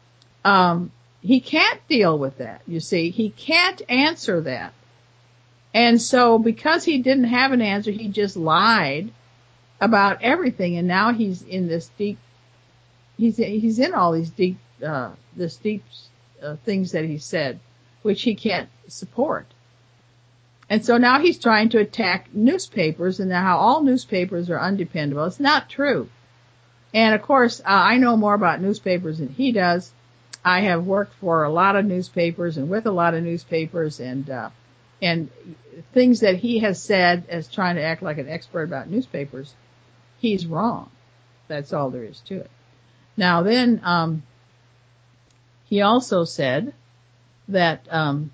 Um, he can't deal with that, you see. He can't answer that. And so because he didn't have an answer, he just lied about everything. And now he's in this deep, he's, he's in all these deep, uh, this deep, uh, things that he said, which he can't support. And so now he's trying to attack newspapers and how all newspapers are undependable. It's not true. And of course, uh, I know more about newspapers than he does. I have worked for a lot of newspapers and with a lot of newspapers, and, uh, and things that he has said as trying to act like an expert about newspapers, he's wrong. That's all there is to it. Now then, um, he also said that, um,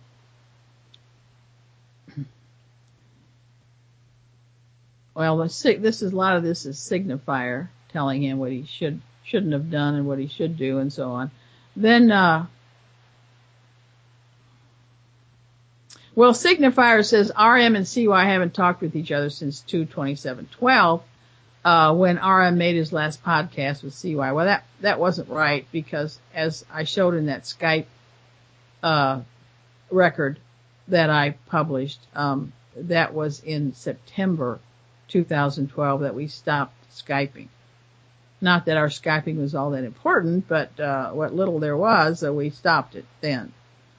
well, this is a lot of this is Signifier telling him what he should, shouldn't have done and what he should do and so on. Then, uh, well, Signifier says R M and C Y haven't talked with each other since two twenty-seven twelve, uh, when R M made his last podcast with C Y. Well, that, that wasn't right because as I showed in that Skype, uh, record that I published, um, that was in September two thousand twelve that we stopped Skyping. Not that our Skyping was all that important, but, uh, what little there was, uh, we stopped it then.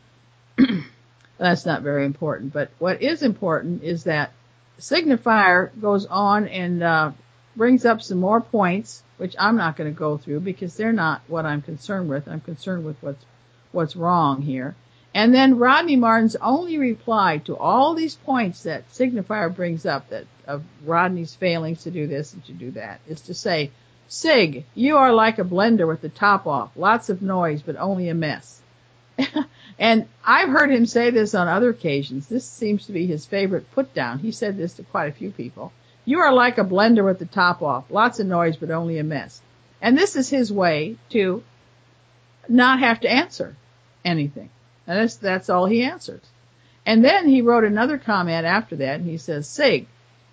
That's not very important. But what is important is that Signifier goes on and, uh, brings up some more points, which I'm not going to go through because they're not what I'm concerned with. I'm concerned with what's, what's wrong here. And then Rodney Martin's only reply to all these points that Signifier brings up, that of Rodney's failings to do this and to do that, is to say, Sig, you are like a blender with the top off. Lots of noise, but only a mess. And I've heard him say this on other occasions. This seems to be his favorite put down. He said this to quite a few people. You are like a blender with the top off. Lots of noise, but only a mess. And this is his way to not have to answer anything. And that's, that's all he answers. And then he wrote another comment after that, and he says, Sig,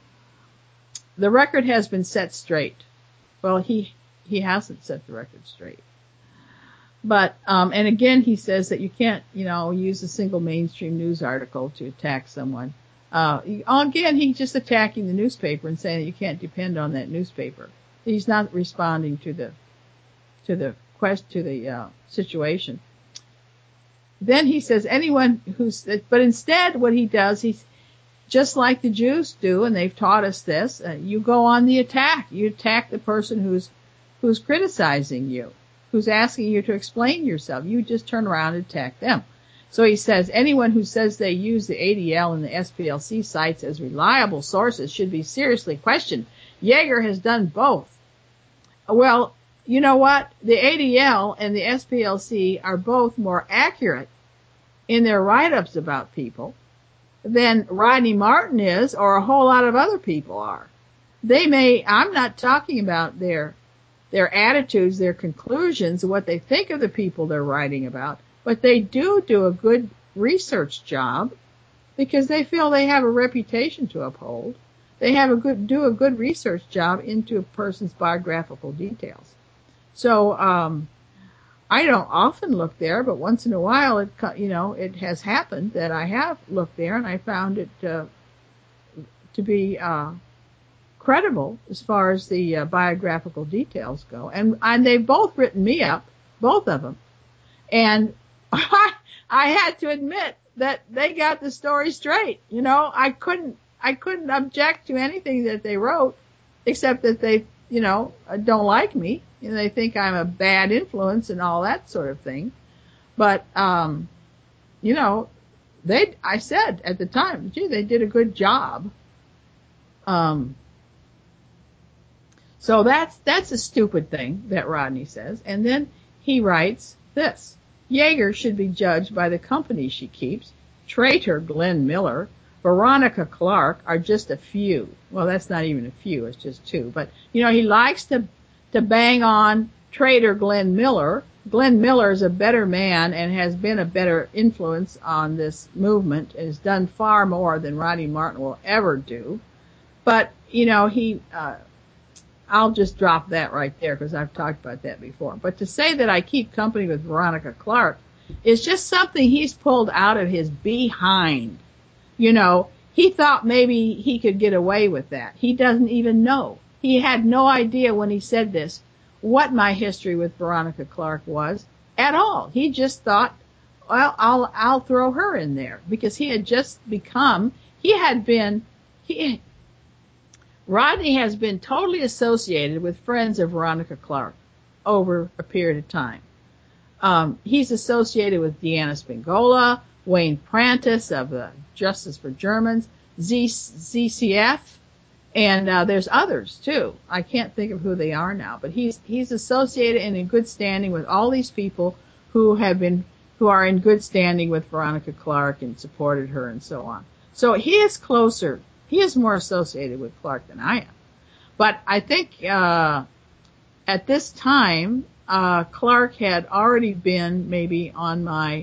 the record has been set straight. Well, he, he hasn't set the record straight. But, um, and again, he says that you can't, you know, use a single mainstream news article to attack someone. Uh, again, he's just attacking the newspaper and saying that you can't depend on that newspaper. He's not responding to the, to the quest, to the, uh, situation. Then he says anyone who's, but instead what he does, he's just like the Jews do, and they've taught us this, uh, you go on the attack. You attack the person who's, who's criticizing you, who's asking you to explain yourself. You just turn around and attack them. So he says anyone who says they use the A D L and the S P L C sites as reliable sources should be seriously questioned. Yeager has done both. Well, you know what? The A D L and the S P L C are both more accurate in their write-ups about people than Rodney Martin is, or a whole lot of other people are. They may, I'm not talking about their, their attitudes, their conclusions, what they think of the people they're writing about, but they do do a good research job because they feel they have a reputation to uphold. They have a good, do a good research job into a person's biographical details. So, um, I don't often look there, but once in a while, it, you know, it has happened that I have looked there and I found it, uh, to be, uh, credible as far as the uh, biographical details go. And, and they've both written me up, both of them. And I, I had to admit that they got the story straight. You know, I couldn't, I couldn't object to anything that they wrote, except that they, you know, don't like me. You know, they think I'm a bad influence and all that sort of thing. But, um, you know, they, I said at the time, gee, they did a good job. Um, so that's, that's a stupid thing that Rodney says. And then he writes this. Yeager should be judged by the company she keeps. Traitor Glenn Miller, Veronica Clark are just a few. Well, that's not even a few, it's just two. But, you know, he likes to, to bang on traitor Glenn Miller. Glenn Miller is a better man and has been a better influence on this movement and has done far more than Rodney Martin will ever do. But, you know, he, uh, I'll just drop that right there because I've talked about that before. But to say that I keep company with Veronica Clark is just something he's pulled out of his behind. You know, he thought maybe he could get away with that. He doesn't even know. He had no idea when he said this what my history with Veronica Clark was at all. He just thought, well, I'll I'll throw her in there because he had just become, he had been, he, Rodney has been totally associated with friends of Veronica Clark over a period of time. Um, he's associated with Deanna Spingola, Wayne Prentice of the Justice for Germans, Z, ZCF, and uh, there's others too. I can't think of who they are now, but he's he's associated and in good standing with all these people who have been who are in good standing with Veronica Clark and supported her and so on. So he is closer. He is more associated with Clark than I am. But I think uh, at this time, uh, Clark had already been maybe on my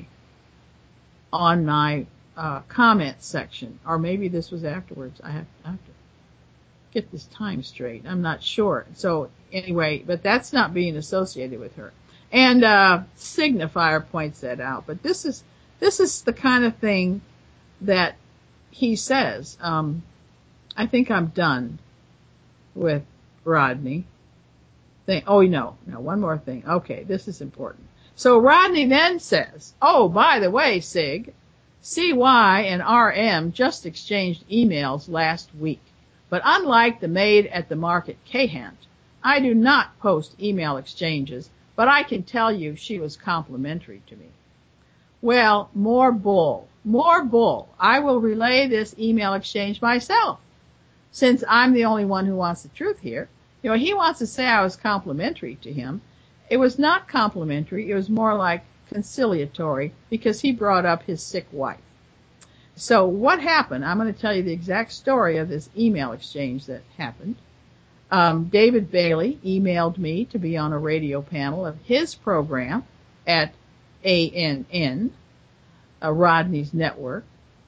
on my uh, comment section, or maybe this was afterwards. I have, I have to get this time straight. I'm not sure. So anyway, but that's not being associated with her. And uh, Signifier points that out. But this is this is the kind of thing that he says. Um, I think I'm done with Rodney. Thing. Oh, no, no, one more thing. Okay, this is important. So Rodney then says, oh, by the way, Sig, C Y and R M just exchanged emails last week. But unlike the maid at the market Kahant, I do not post email exchanges, but I can tell you she was complimentary to me. Well, more bull, more bull. I will relay this email exchange myself, since I'm the only one who wants the truth here. You know, he wants to say I was complimentary to him. It was not complimentary. It was more like conciliatory because he brought up his sick wife. So what happened? I'm going to tell you the exact story of this email exchange that happened. Um, David Bailey emailed me to be on a radio panel of his program at A N N, uh, Rodney's network.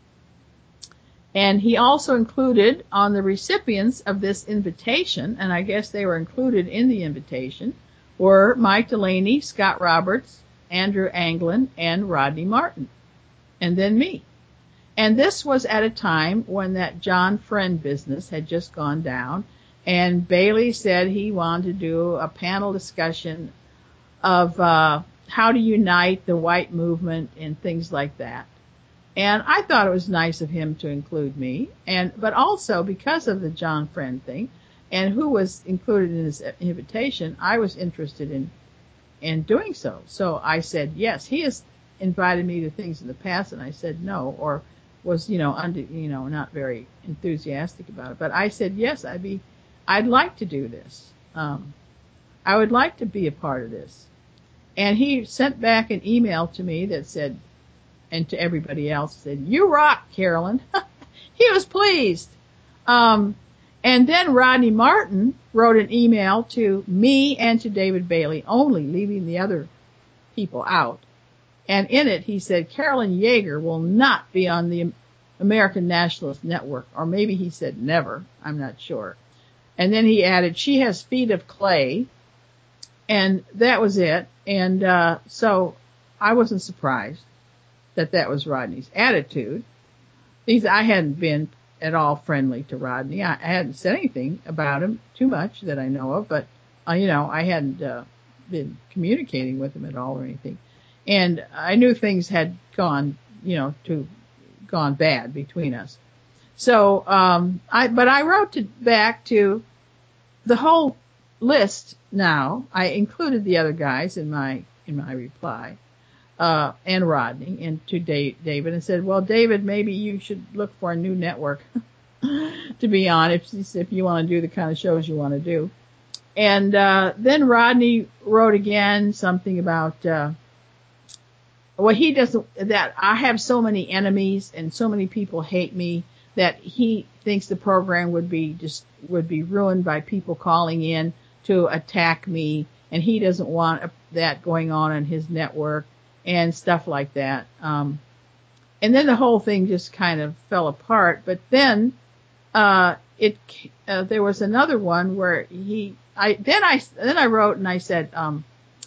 And he also included on the recipients of this invitation, and I guess they were included in the invitation, were Mike Delaney, Scott Roberts, Andrew Anglin, and Rodney Martin, and then me. And this was at a time when that John Friend business had just gone down, and Bailey said he wanted to do a panel discussion of uh, how to unite the white movement and things like that. And I thought it was nice of him to include me, and but also because of the John Friend thing, and who was included in his invitation, I was interested in in doing so. So I said yes. He has invited me to things in the past, and I said no, or was you know under you know not very enthusiastic about it. But I said yes. I'd be, I'd like to do this. Um, I would like to be a part of this. And he sent back an email to me that said, and to everybody else, said, you rock, Carolyn. He was pleased. Um, and then Rodney Martin wrote an email to me and to David Bailey only, leaving the other people out. And in it, he said, Carolyn Yeager will not be on the American Nationalist Network. Or maybe he said never. I'm not sure. And then he added, she has feet of clay. And that was it. And uh, so I wasn't surprised that that was Rodney's attitude. These, I hadn't been at all friendly to Rodney. I, I hadn't said anything about him too much that I know of, but, uh, you know, I hadn't uh, been communicating with him at all or anything. And I knew things had gone, you know, to, gone bad between us. So, um, I, but I wrote to, back to the whole list now. I included the other guys in my, in my reply. Uh, and Rodney, and to Dave, David, and said, well, David, maybe you should look for a new network to be on if, if you want to do the kind of shows you want to do. And, uh, then Rodney wrote again something about, uh, well, he doesn't, that I have so many enemies and so many people hate me that he thinks the program would be just, would be ruined by people calling in to attack me, and he doesn't want that going on in his network. And stuff like that. Um, and then the whole thing just kind of fell apart. But then, uh, it, uh, there was another one where he, I, then I, then I wrote and I said, um,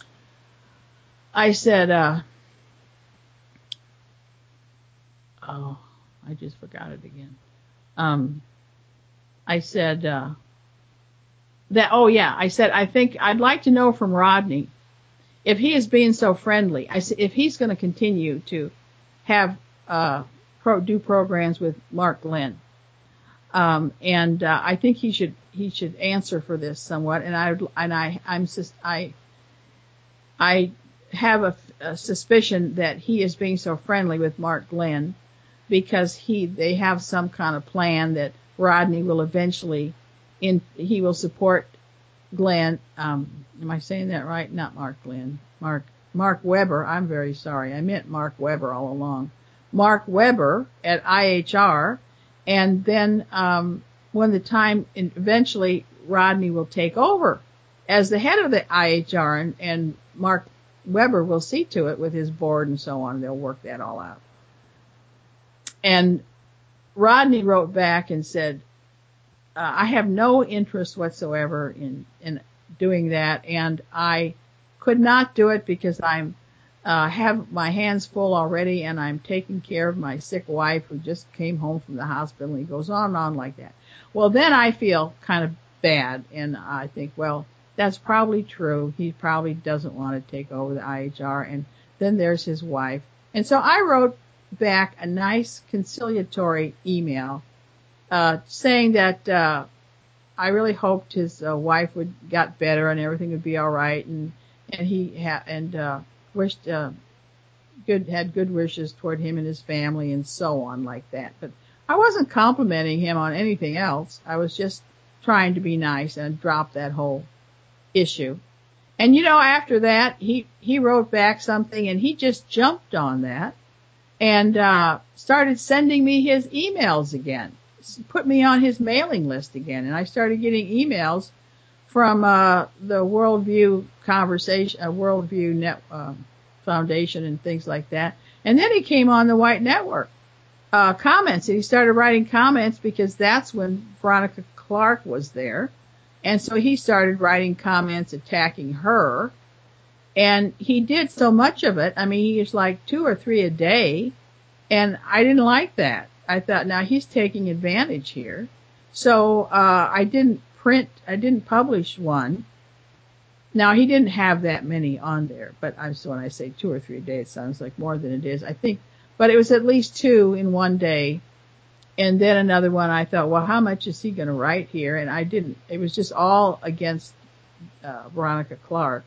I said, uh, oh, I just forgot it again. um, I said, uh, that, oh yeah, I said, I think I'd like to know from Rodney if he is being so friendly. I said, if he's going to continue to have, uh, pro, do programs with Mark Glenn. Um, and, uh, I think he should, he should answer for this somewhat. And I, and I, I'm just, I, I have a, a suspicion that he is being so friendly with Mark Glenn because he, they have some kind of plan that Rodney will eventually in, he will support Glenn, um, am I saying that right? Not Mark Glenn, Mark, Mark Weber. I'm very sorry. I meant Mark Weber all along. Mark Weber at I H R. And then, um, when the time, eventually Rodney will take over as the head of the I H R, and, and Mark Weber will see to it with his board and so on. They'll work that all out. And Rodney wrote back and said, uh, I have no interest whatsoever in, in doing that. And I could not do it because I'm, uh, have my hands full already and I'm taking care of my sick wife who just came home from the hospital. And he goes on and on like that. Well, then I feel kind of bad. And I think, well, that's probably true. He probably doesn't want to take over the I H R. And then there's his wife. And so I wrote back a nice conciliatory email, uh, saying that, uh, I really hoped his uh, wife would got better and everything would be all right. And, and he had, and, uh, wished, uh, good, had good wishes toward him and his family and so on like that. But I wasn't complimenting him on anything else. I was just trying to be nice and drop that whole issue. And you know, after that, he, he wrote back something and he just jumped on that and, uh, started sending me his emails again, put me on his mailing list again. And I started getting emails from, uh, the Worldview conversation, uh, Worldview net, uh, Foundation and things like that. And then he came on the White Network, uh, comments, and he started writing comments because that's when Veronica Clark was there. And so he started writing comments attacking her. And he did so much of it. I mean, he was like two or three a day. And I didn't like that. I thought, now he's taking advantage here. So, uh, I didn't print, I didn't publish one. Now he didn't have that many on there, but I, so when I say two or three a day, it sounds like more than it is. I think, but it was at least two in one day. And then another one, I thought, well, how much is he going to write here? And I didn't. It was just all against uh, Veronica Clark,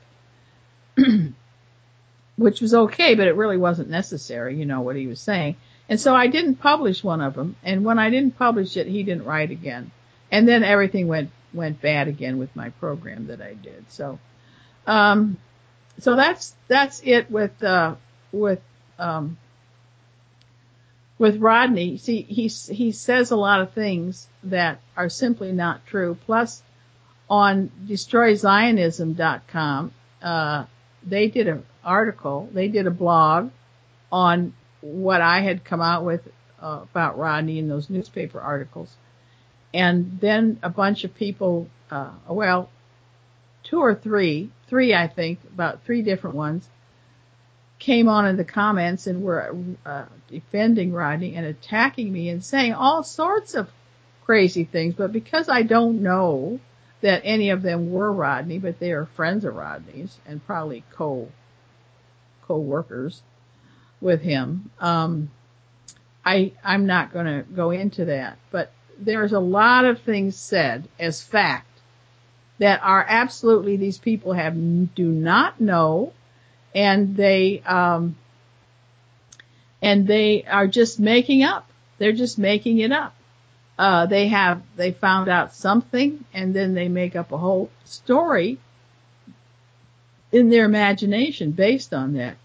which was okay, but it really wasn't necessary, you know, what he was saying. And so I didn't publish one of them. And when I didn't publish it, he didn't write again. And then everything went went bad again with my program that I did. So, um, so that's that's it with uh, with um. With Rodney. See, he, he says a lot of things that are simply not true. Plus, on destroy zionism dot com, uh, they did an article, they did a blog on what I had come out with uh, about Rodney in those newspaper articles. And then a bunch of people, uh, well, two or three, three I think, about three different ones, came on in the comments and were uh, defending Rodney and attacking me and saying all sorts of crazy things. But because I don't know that any of them were Rodney, but they are friends of Rodney's and probably co co-workers with him, um, I I'm not going to go into that. But there's a lot of things said as fact that are absolutely these people have do not know. And they, um, and they are just making up. They're just making it up. Uh, they have, they found out something and then they make up a whole story in their imagination based on that.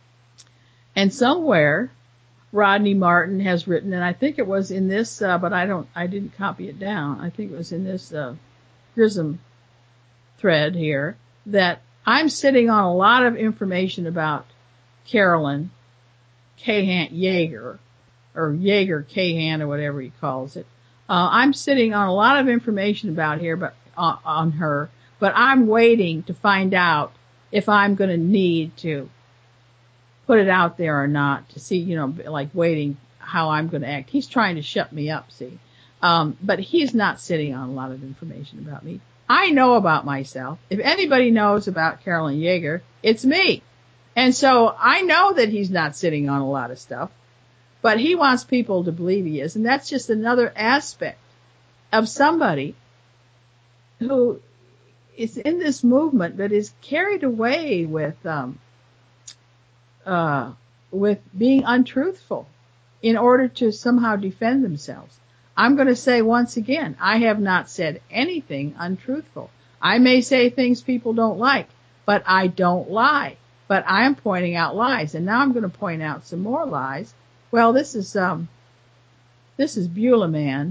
And somewhere Rodney Martin has written, and I think it was in this, uh, but I don't, I didn't copy it down. I think it was in this, uh, Grissom thread here that I'm sitting on a lot of information about Carolyn Cahan Yeager, or Yeager Cahan, or whatever he calls it. Uh, I'm sitting on a lot of information about here, but uh, on her, but I'm waiting to find out if I'm going to need to put it out there or not to see, you know, like waiting how I'm going to act. He's trying to shut me up, see. Um, but he's not sitting on a lot of information about me. I know about myself. If anybody knows about Carolyn Yeager, it's me. And so I know that he's not sitting on a lot of stuff, but he wants people to believe he is. And that's just another aspect of somebody who is in this movement but is carried away with, um, uh, with being untruthful in order to somehow defend themselves. I'm going to say once again, I have not said anything untruthful. I may say things people don't like, but I don't lie. But I am pointing out lies, and now I'm going to point out some more lies. Well, this is um, this is Beulah Man.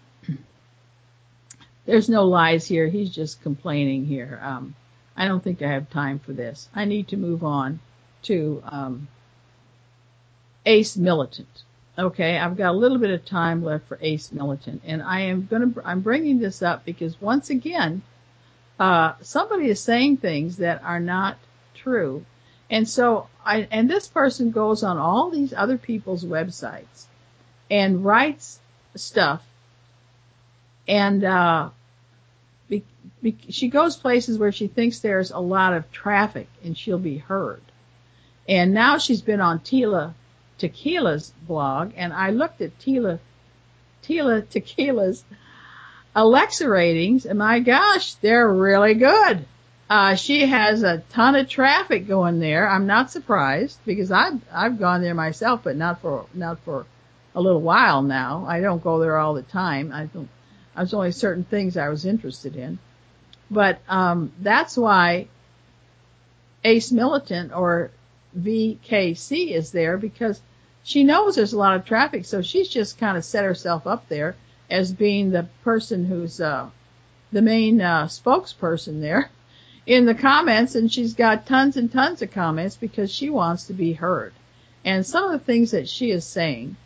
There's no lies here. He's just complaining here. Um, I don't think I have time for this. I need to move on to um, Ace Militant. Okay, I've got a little bit of time left for Ace Militant, and I am going to, I'm bringing this up because once again, uh, somebody is saying things that are not true. And so I, and this person goes on all these other people's websites and writes stuff, and, uh, be, be, she goes places where she thinks there's a lot of traffic and she'll be heard. And now she's been on Tila Tequila's blog, and I looked at Tila, Tila Tequila's Alexa ratings, and my gosh, they're really good. Uh, she has a ton of traffic going there. I'm not surprised because I've, I've gone there myself, but not for, not for a little while now. I don't go there all the time. I don't, I was only certain things I was interested in. But, um, that's why Ace Militant or V K C is there, because she knows there's a lot of traffic, so she's just kind of set herself up there as being the person who's uh the main uh spokesperson there in the comments, and she's got tons and tons of comments because she wants to be heard. And some of the things that she is saying,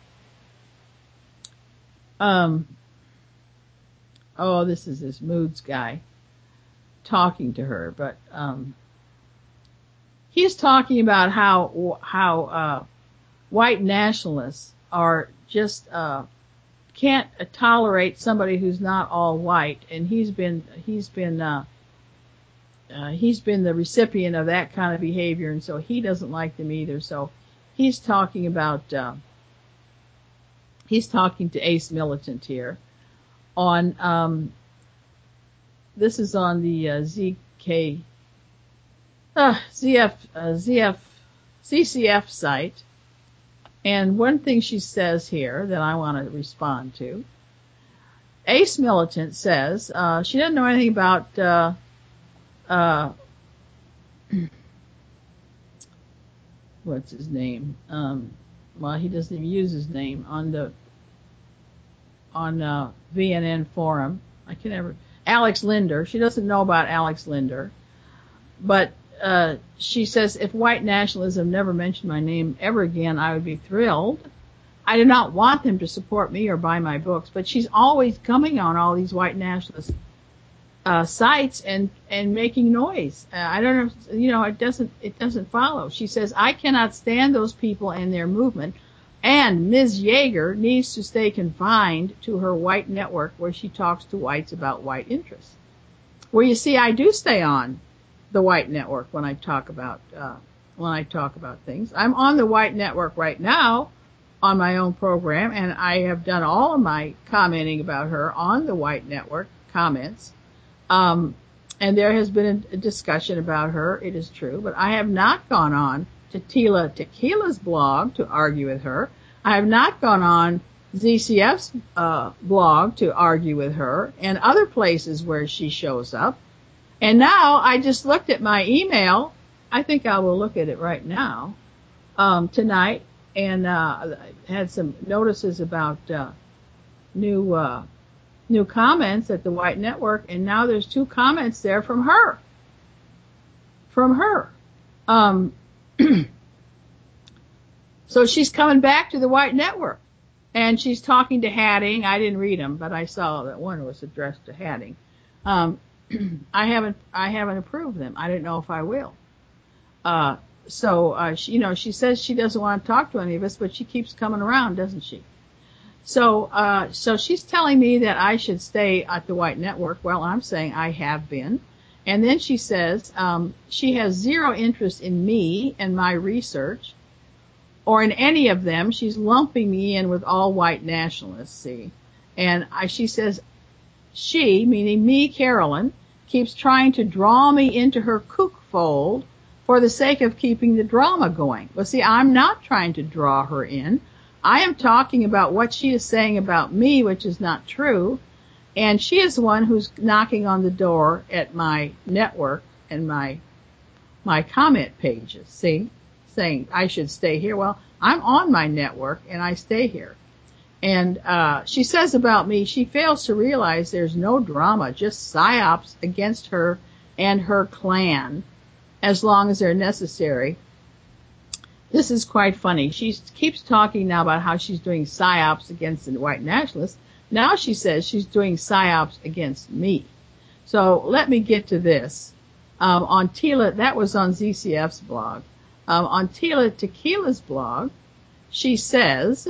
um oh, this is this Moods guy talking to her, but um he's talking about how how uh white nationalists are just uh can't tolerate somebody who's not all white, and he's been he's been uh, uh he's been the recipient of that kind of behavior, and so he doesn't like them either. So he's talking about uh he's talking to Ace Militant here on um this is on the uh, Z K Uh, Z F, uh, Z F, C C F site. And one thing she says here that I want to respond to. Ace Militant says, uh, she doesn't know anything about, uh, uh, what's his name? Um, well, he doesn't even use his name on the, on, uh, V N N forum. I can never, Alex Linder. She doesn't know about Alex Linder. But, Uh, she says, if white nationalism never mentioned my name ever again, I would be thrilled. I do not want them to support me or buy my books, but she's always coming on all these white nationalist uh, sites and and making noise. Uh, I don't know, you know, it doesn't it doesn't follow. She says, I cannot stand those people and their movement, and Miz Yeager needs to stay confined to her white network where she talks to whites about white interests. Well, you see, I do stay on the white network when I talk about uh when I talk about things. I'm on the white network right now on my own program, and I have done all of my commenting about her on the white network comments. Um and there has been a discussion about her, it is true, but I have not gone on to Tila Tequila's blog to argue with her. I have not gone on Z C F's uh blog to argue with her, and other places where she shows up. And now I just looked at my email. I think I will look at it right now, um, tonight, and uh, had some notices about uh, new uh, new comments at the White Network, and now there's two comments there from her. From her. Um, so she's coming back to the White Network, and she's talking to Hadding. I didn't read them, but I saw that one was addressed to Hadding. Um, I haven't, I haven't approved them. I don't know if I will. Uh, so, uh, she, you know, she says she doesn't want to talk to any of us, but she keeps coming around, doesn't she? So, uh, so she's telling me that I should stay at the White Network. Well, I'm saying I have been. And then she says, um, she has zero interest in me and my research or in any of them. She's lumping me in with all white nationalists, see. And I, she says, she, meaning me, Carolyn, keeps trying to draw me into her kook fold for the sake of keeping the drama going. Well, see, I'm not trying to draw her in. I am talking about what she is saying about me, which is not true. And she is the one who's knocking on the door at my network and my, my comment pages, see, saying I should stay here. Well, I'm on my network and I stay here. And, uh, she says about me, she fails to realize there's no drama, just psyops against her and her clan as long as they're necessary. This is quite funny. She keeps talking now about how she's doing psyops against the white nationalists. Now she says she's doing psyops against me. So let me get to this. Um, on Tila, that was on Z C F's blog. Um, on Tila Tequila's blog, she says,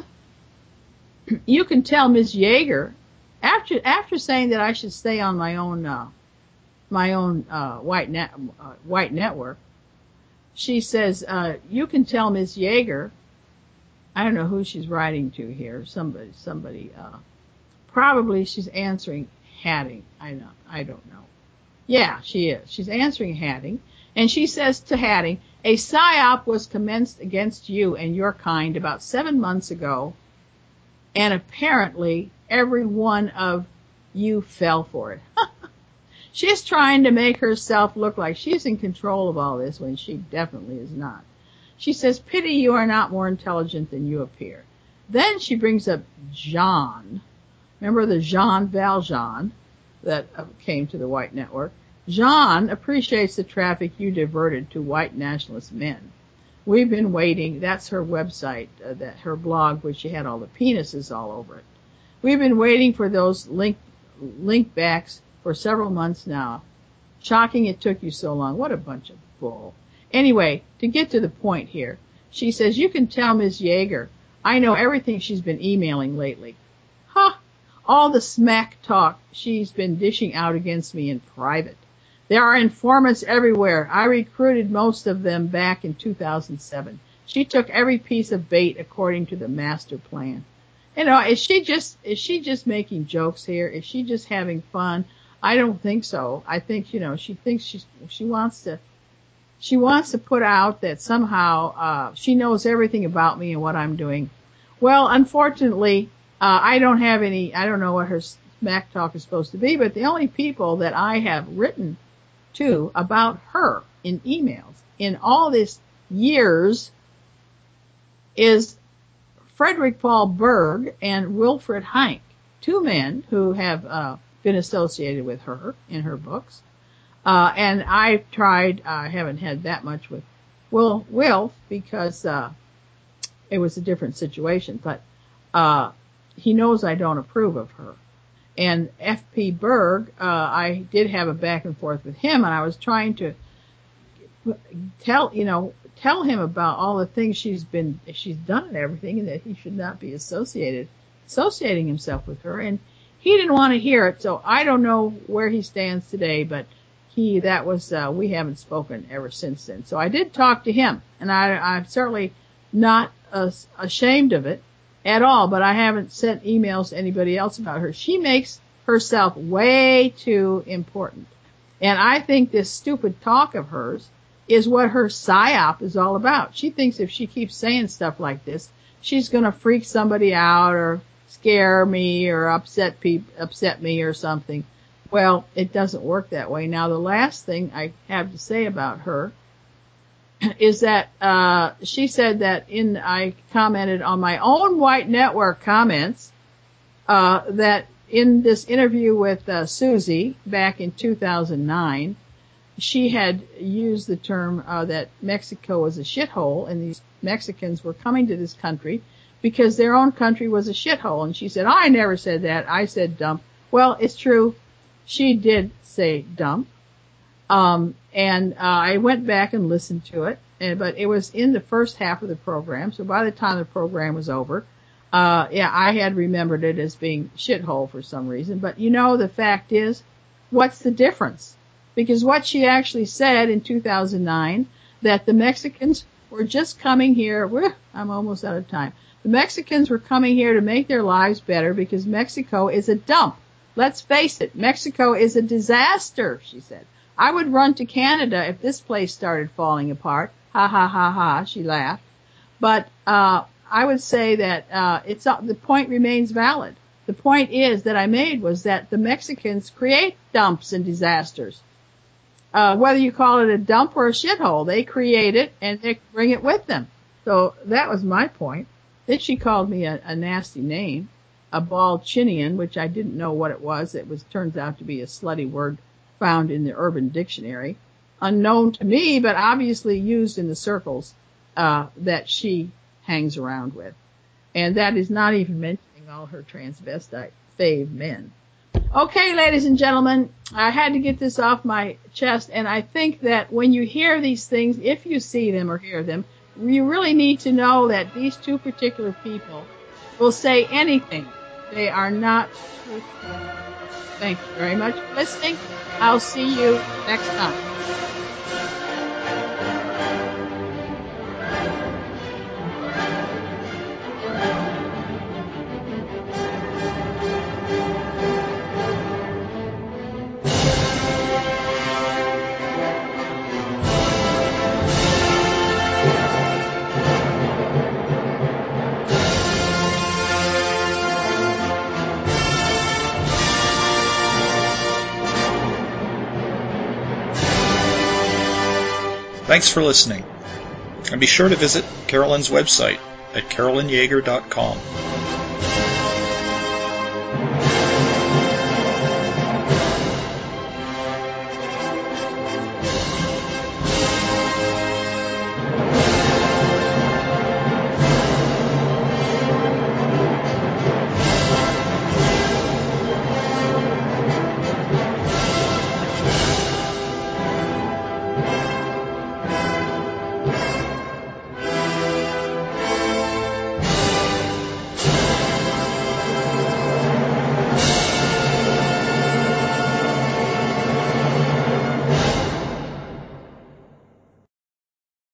you can tell Miz Yeager, after, after saying that I should stay on my own, uh, my own, uh, white net, uh, white network, she says, uh, you can tell Miz Yeager, I don't know who she's writing to here, somebody, somebody, uh, probably she's answering Hatting. I don't, I don't know. Yeah, she is. She's answering Hatting. And she says to Hatting, a psyop was commenced against you and your kind about seven months ago. And apparently every one of you fell for it. She's trying to make herself look like she's in control of all this when she definitely is not. She says, pity you are not more intelligent than you appear. Then she brings up Jean. Remember the Jean Valjean that came to the White Network? Jean appreciates the traffic you diverted to white nationalist men. We've been waiting. That's her website, uh, that her blog, where she had all the penises all over it. We've been waiting for those link link backs for several months now. Shocking it took you so long. What a bunch of bull. Anyway, to get to the point here, she says, you can tell Miz Yeager, I know everything she's been emailing lately. Ha! Huh, all the smack talk she's been dishing out against me in private. There are informants everywhere. I recruited most of them back in two thousand seven. She took every piece of bait according to the master plan. You know, is she just, is she just making jokes here? Is she just having fun? I don't think so. I think, you know, she thinks she's, she wants to, she wants to put out that somehow, uh, she knows everything about me and what I'm doing. Well, unfortunately, uh, I don't have any, I don't know what her smack talk is supposed to be, but the only people that I have written to about her in emails in all this years is Frederick Paul Berg and Wilfred Heinck, two men who have uh, been associated with her in her books. Uh, and I've tried, I haven't had that much with Will, Wilf because uh, it was a different situation, but uh, he knows I don't approve of her. And F P Berg, uh, I did have a back and forth with him, and I was trying to tell, you know, tell him about all the things she's been, she's done and everything, and that he should not be associated, associating himself with her. And he didn't want to hear it, so I don't know where he stands today, but he, that was, uh, we haven't spoken ever since then. So I did talk to him, and I, I'm certainly not uh, ashamed of it at all, but I haven't sent emails to anybody else about her. She makes herself way too important. And I think this stupid talk of hers is what her psyop is all about. She thinks if she keeps saying stuff like this, she's going to freak somebody out or scare me or upset people, upset me or something. Well, it doesn't work that way. Now, the last thing I have to say about her is that uh she said that in I commented on my own White Network comments uh that in this interview with uh, Susie back in two thousand nine, she had used the term uh, that Mexico was a shithole and these Mexicans were coming to this country because their own country was a shithole. And she said, I never said that. I said dump. Well, it's true. She did say dump. Um, and, uh, I went back and listened to it, and, but it was in the first half of the program. So by the time the program was over, Uh, yeah, I had remembered it as being shithole for some reason. But you know, the fact is, what's the difference? Because what she actually said in two thousand nine, that the Mexicans were just coming here, whew, I'm almost out of time. The Mexicans were coming here to make their lives better because Mexico is a dump. Let's face it, Mexico is a disaster, she said. I would run to Canada if this place started falling apart. Ha ha ha ha, she laughed. But, uh, I would say that, uh, it's, uh, the point remains valid. The point is that I made was that the Mexicans create dumps and disasters. Uh, whether you call it a dump or a shithole, they create it and they bring it with them. So that was my point. Then she called me a, a nasty name, a Balchinian, which I didn't know what it was. It was, turns out to be a slutty word found in the Urban Dictionary, unknown to me, but obviously used in the circles, uh, that she hangs around with. And that is not even mentioning all her transvestite fave men. Okay, ladies and gentlemen, I had to get this off my chest, and I think that when you hear these things, if you see them or hear them, you really need to know that these two particular people will say anything. They are not truthful. Thank you very much for listening. I'll see you next time. Thanks for listening, and be sure to visit Carolyn's website at carolyn yager dot com.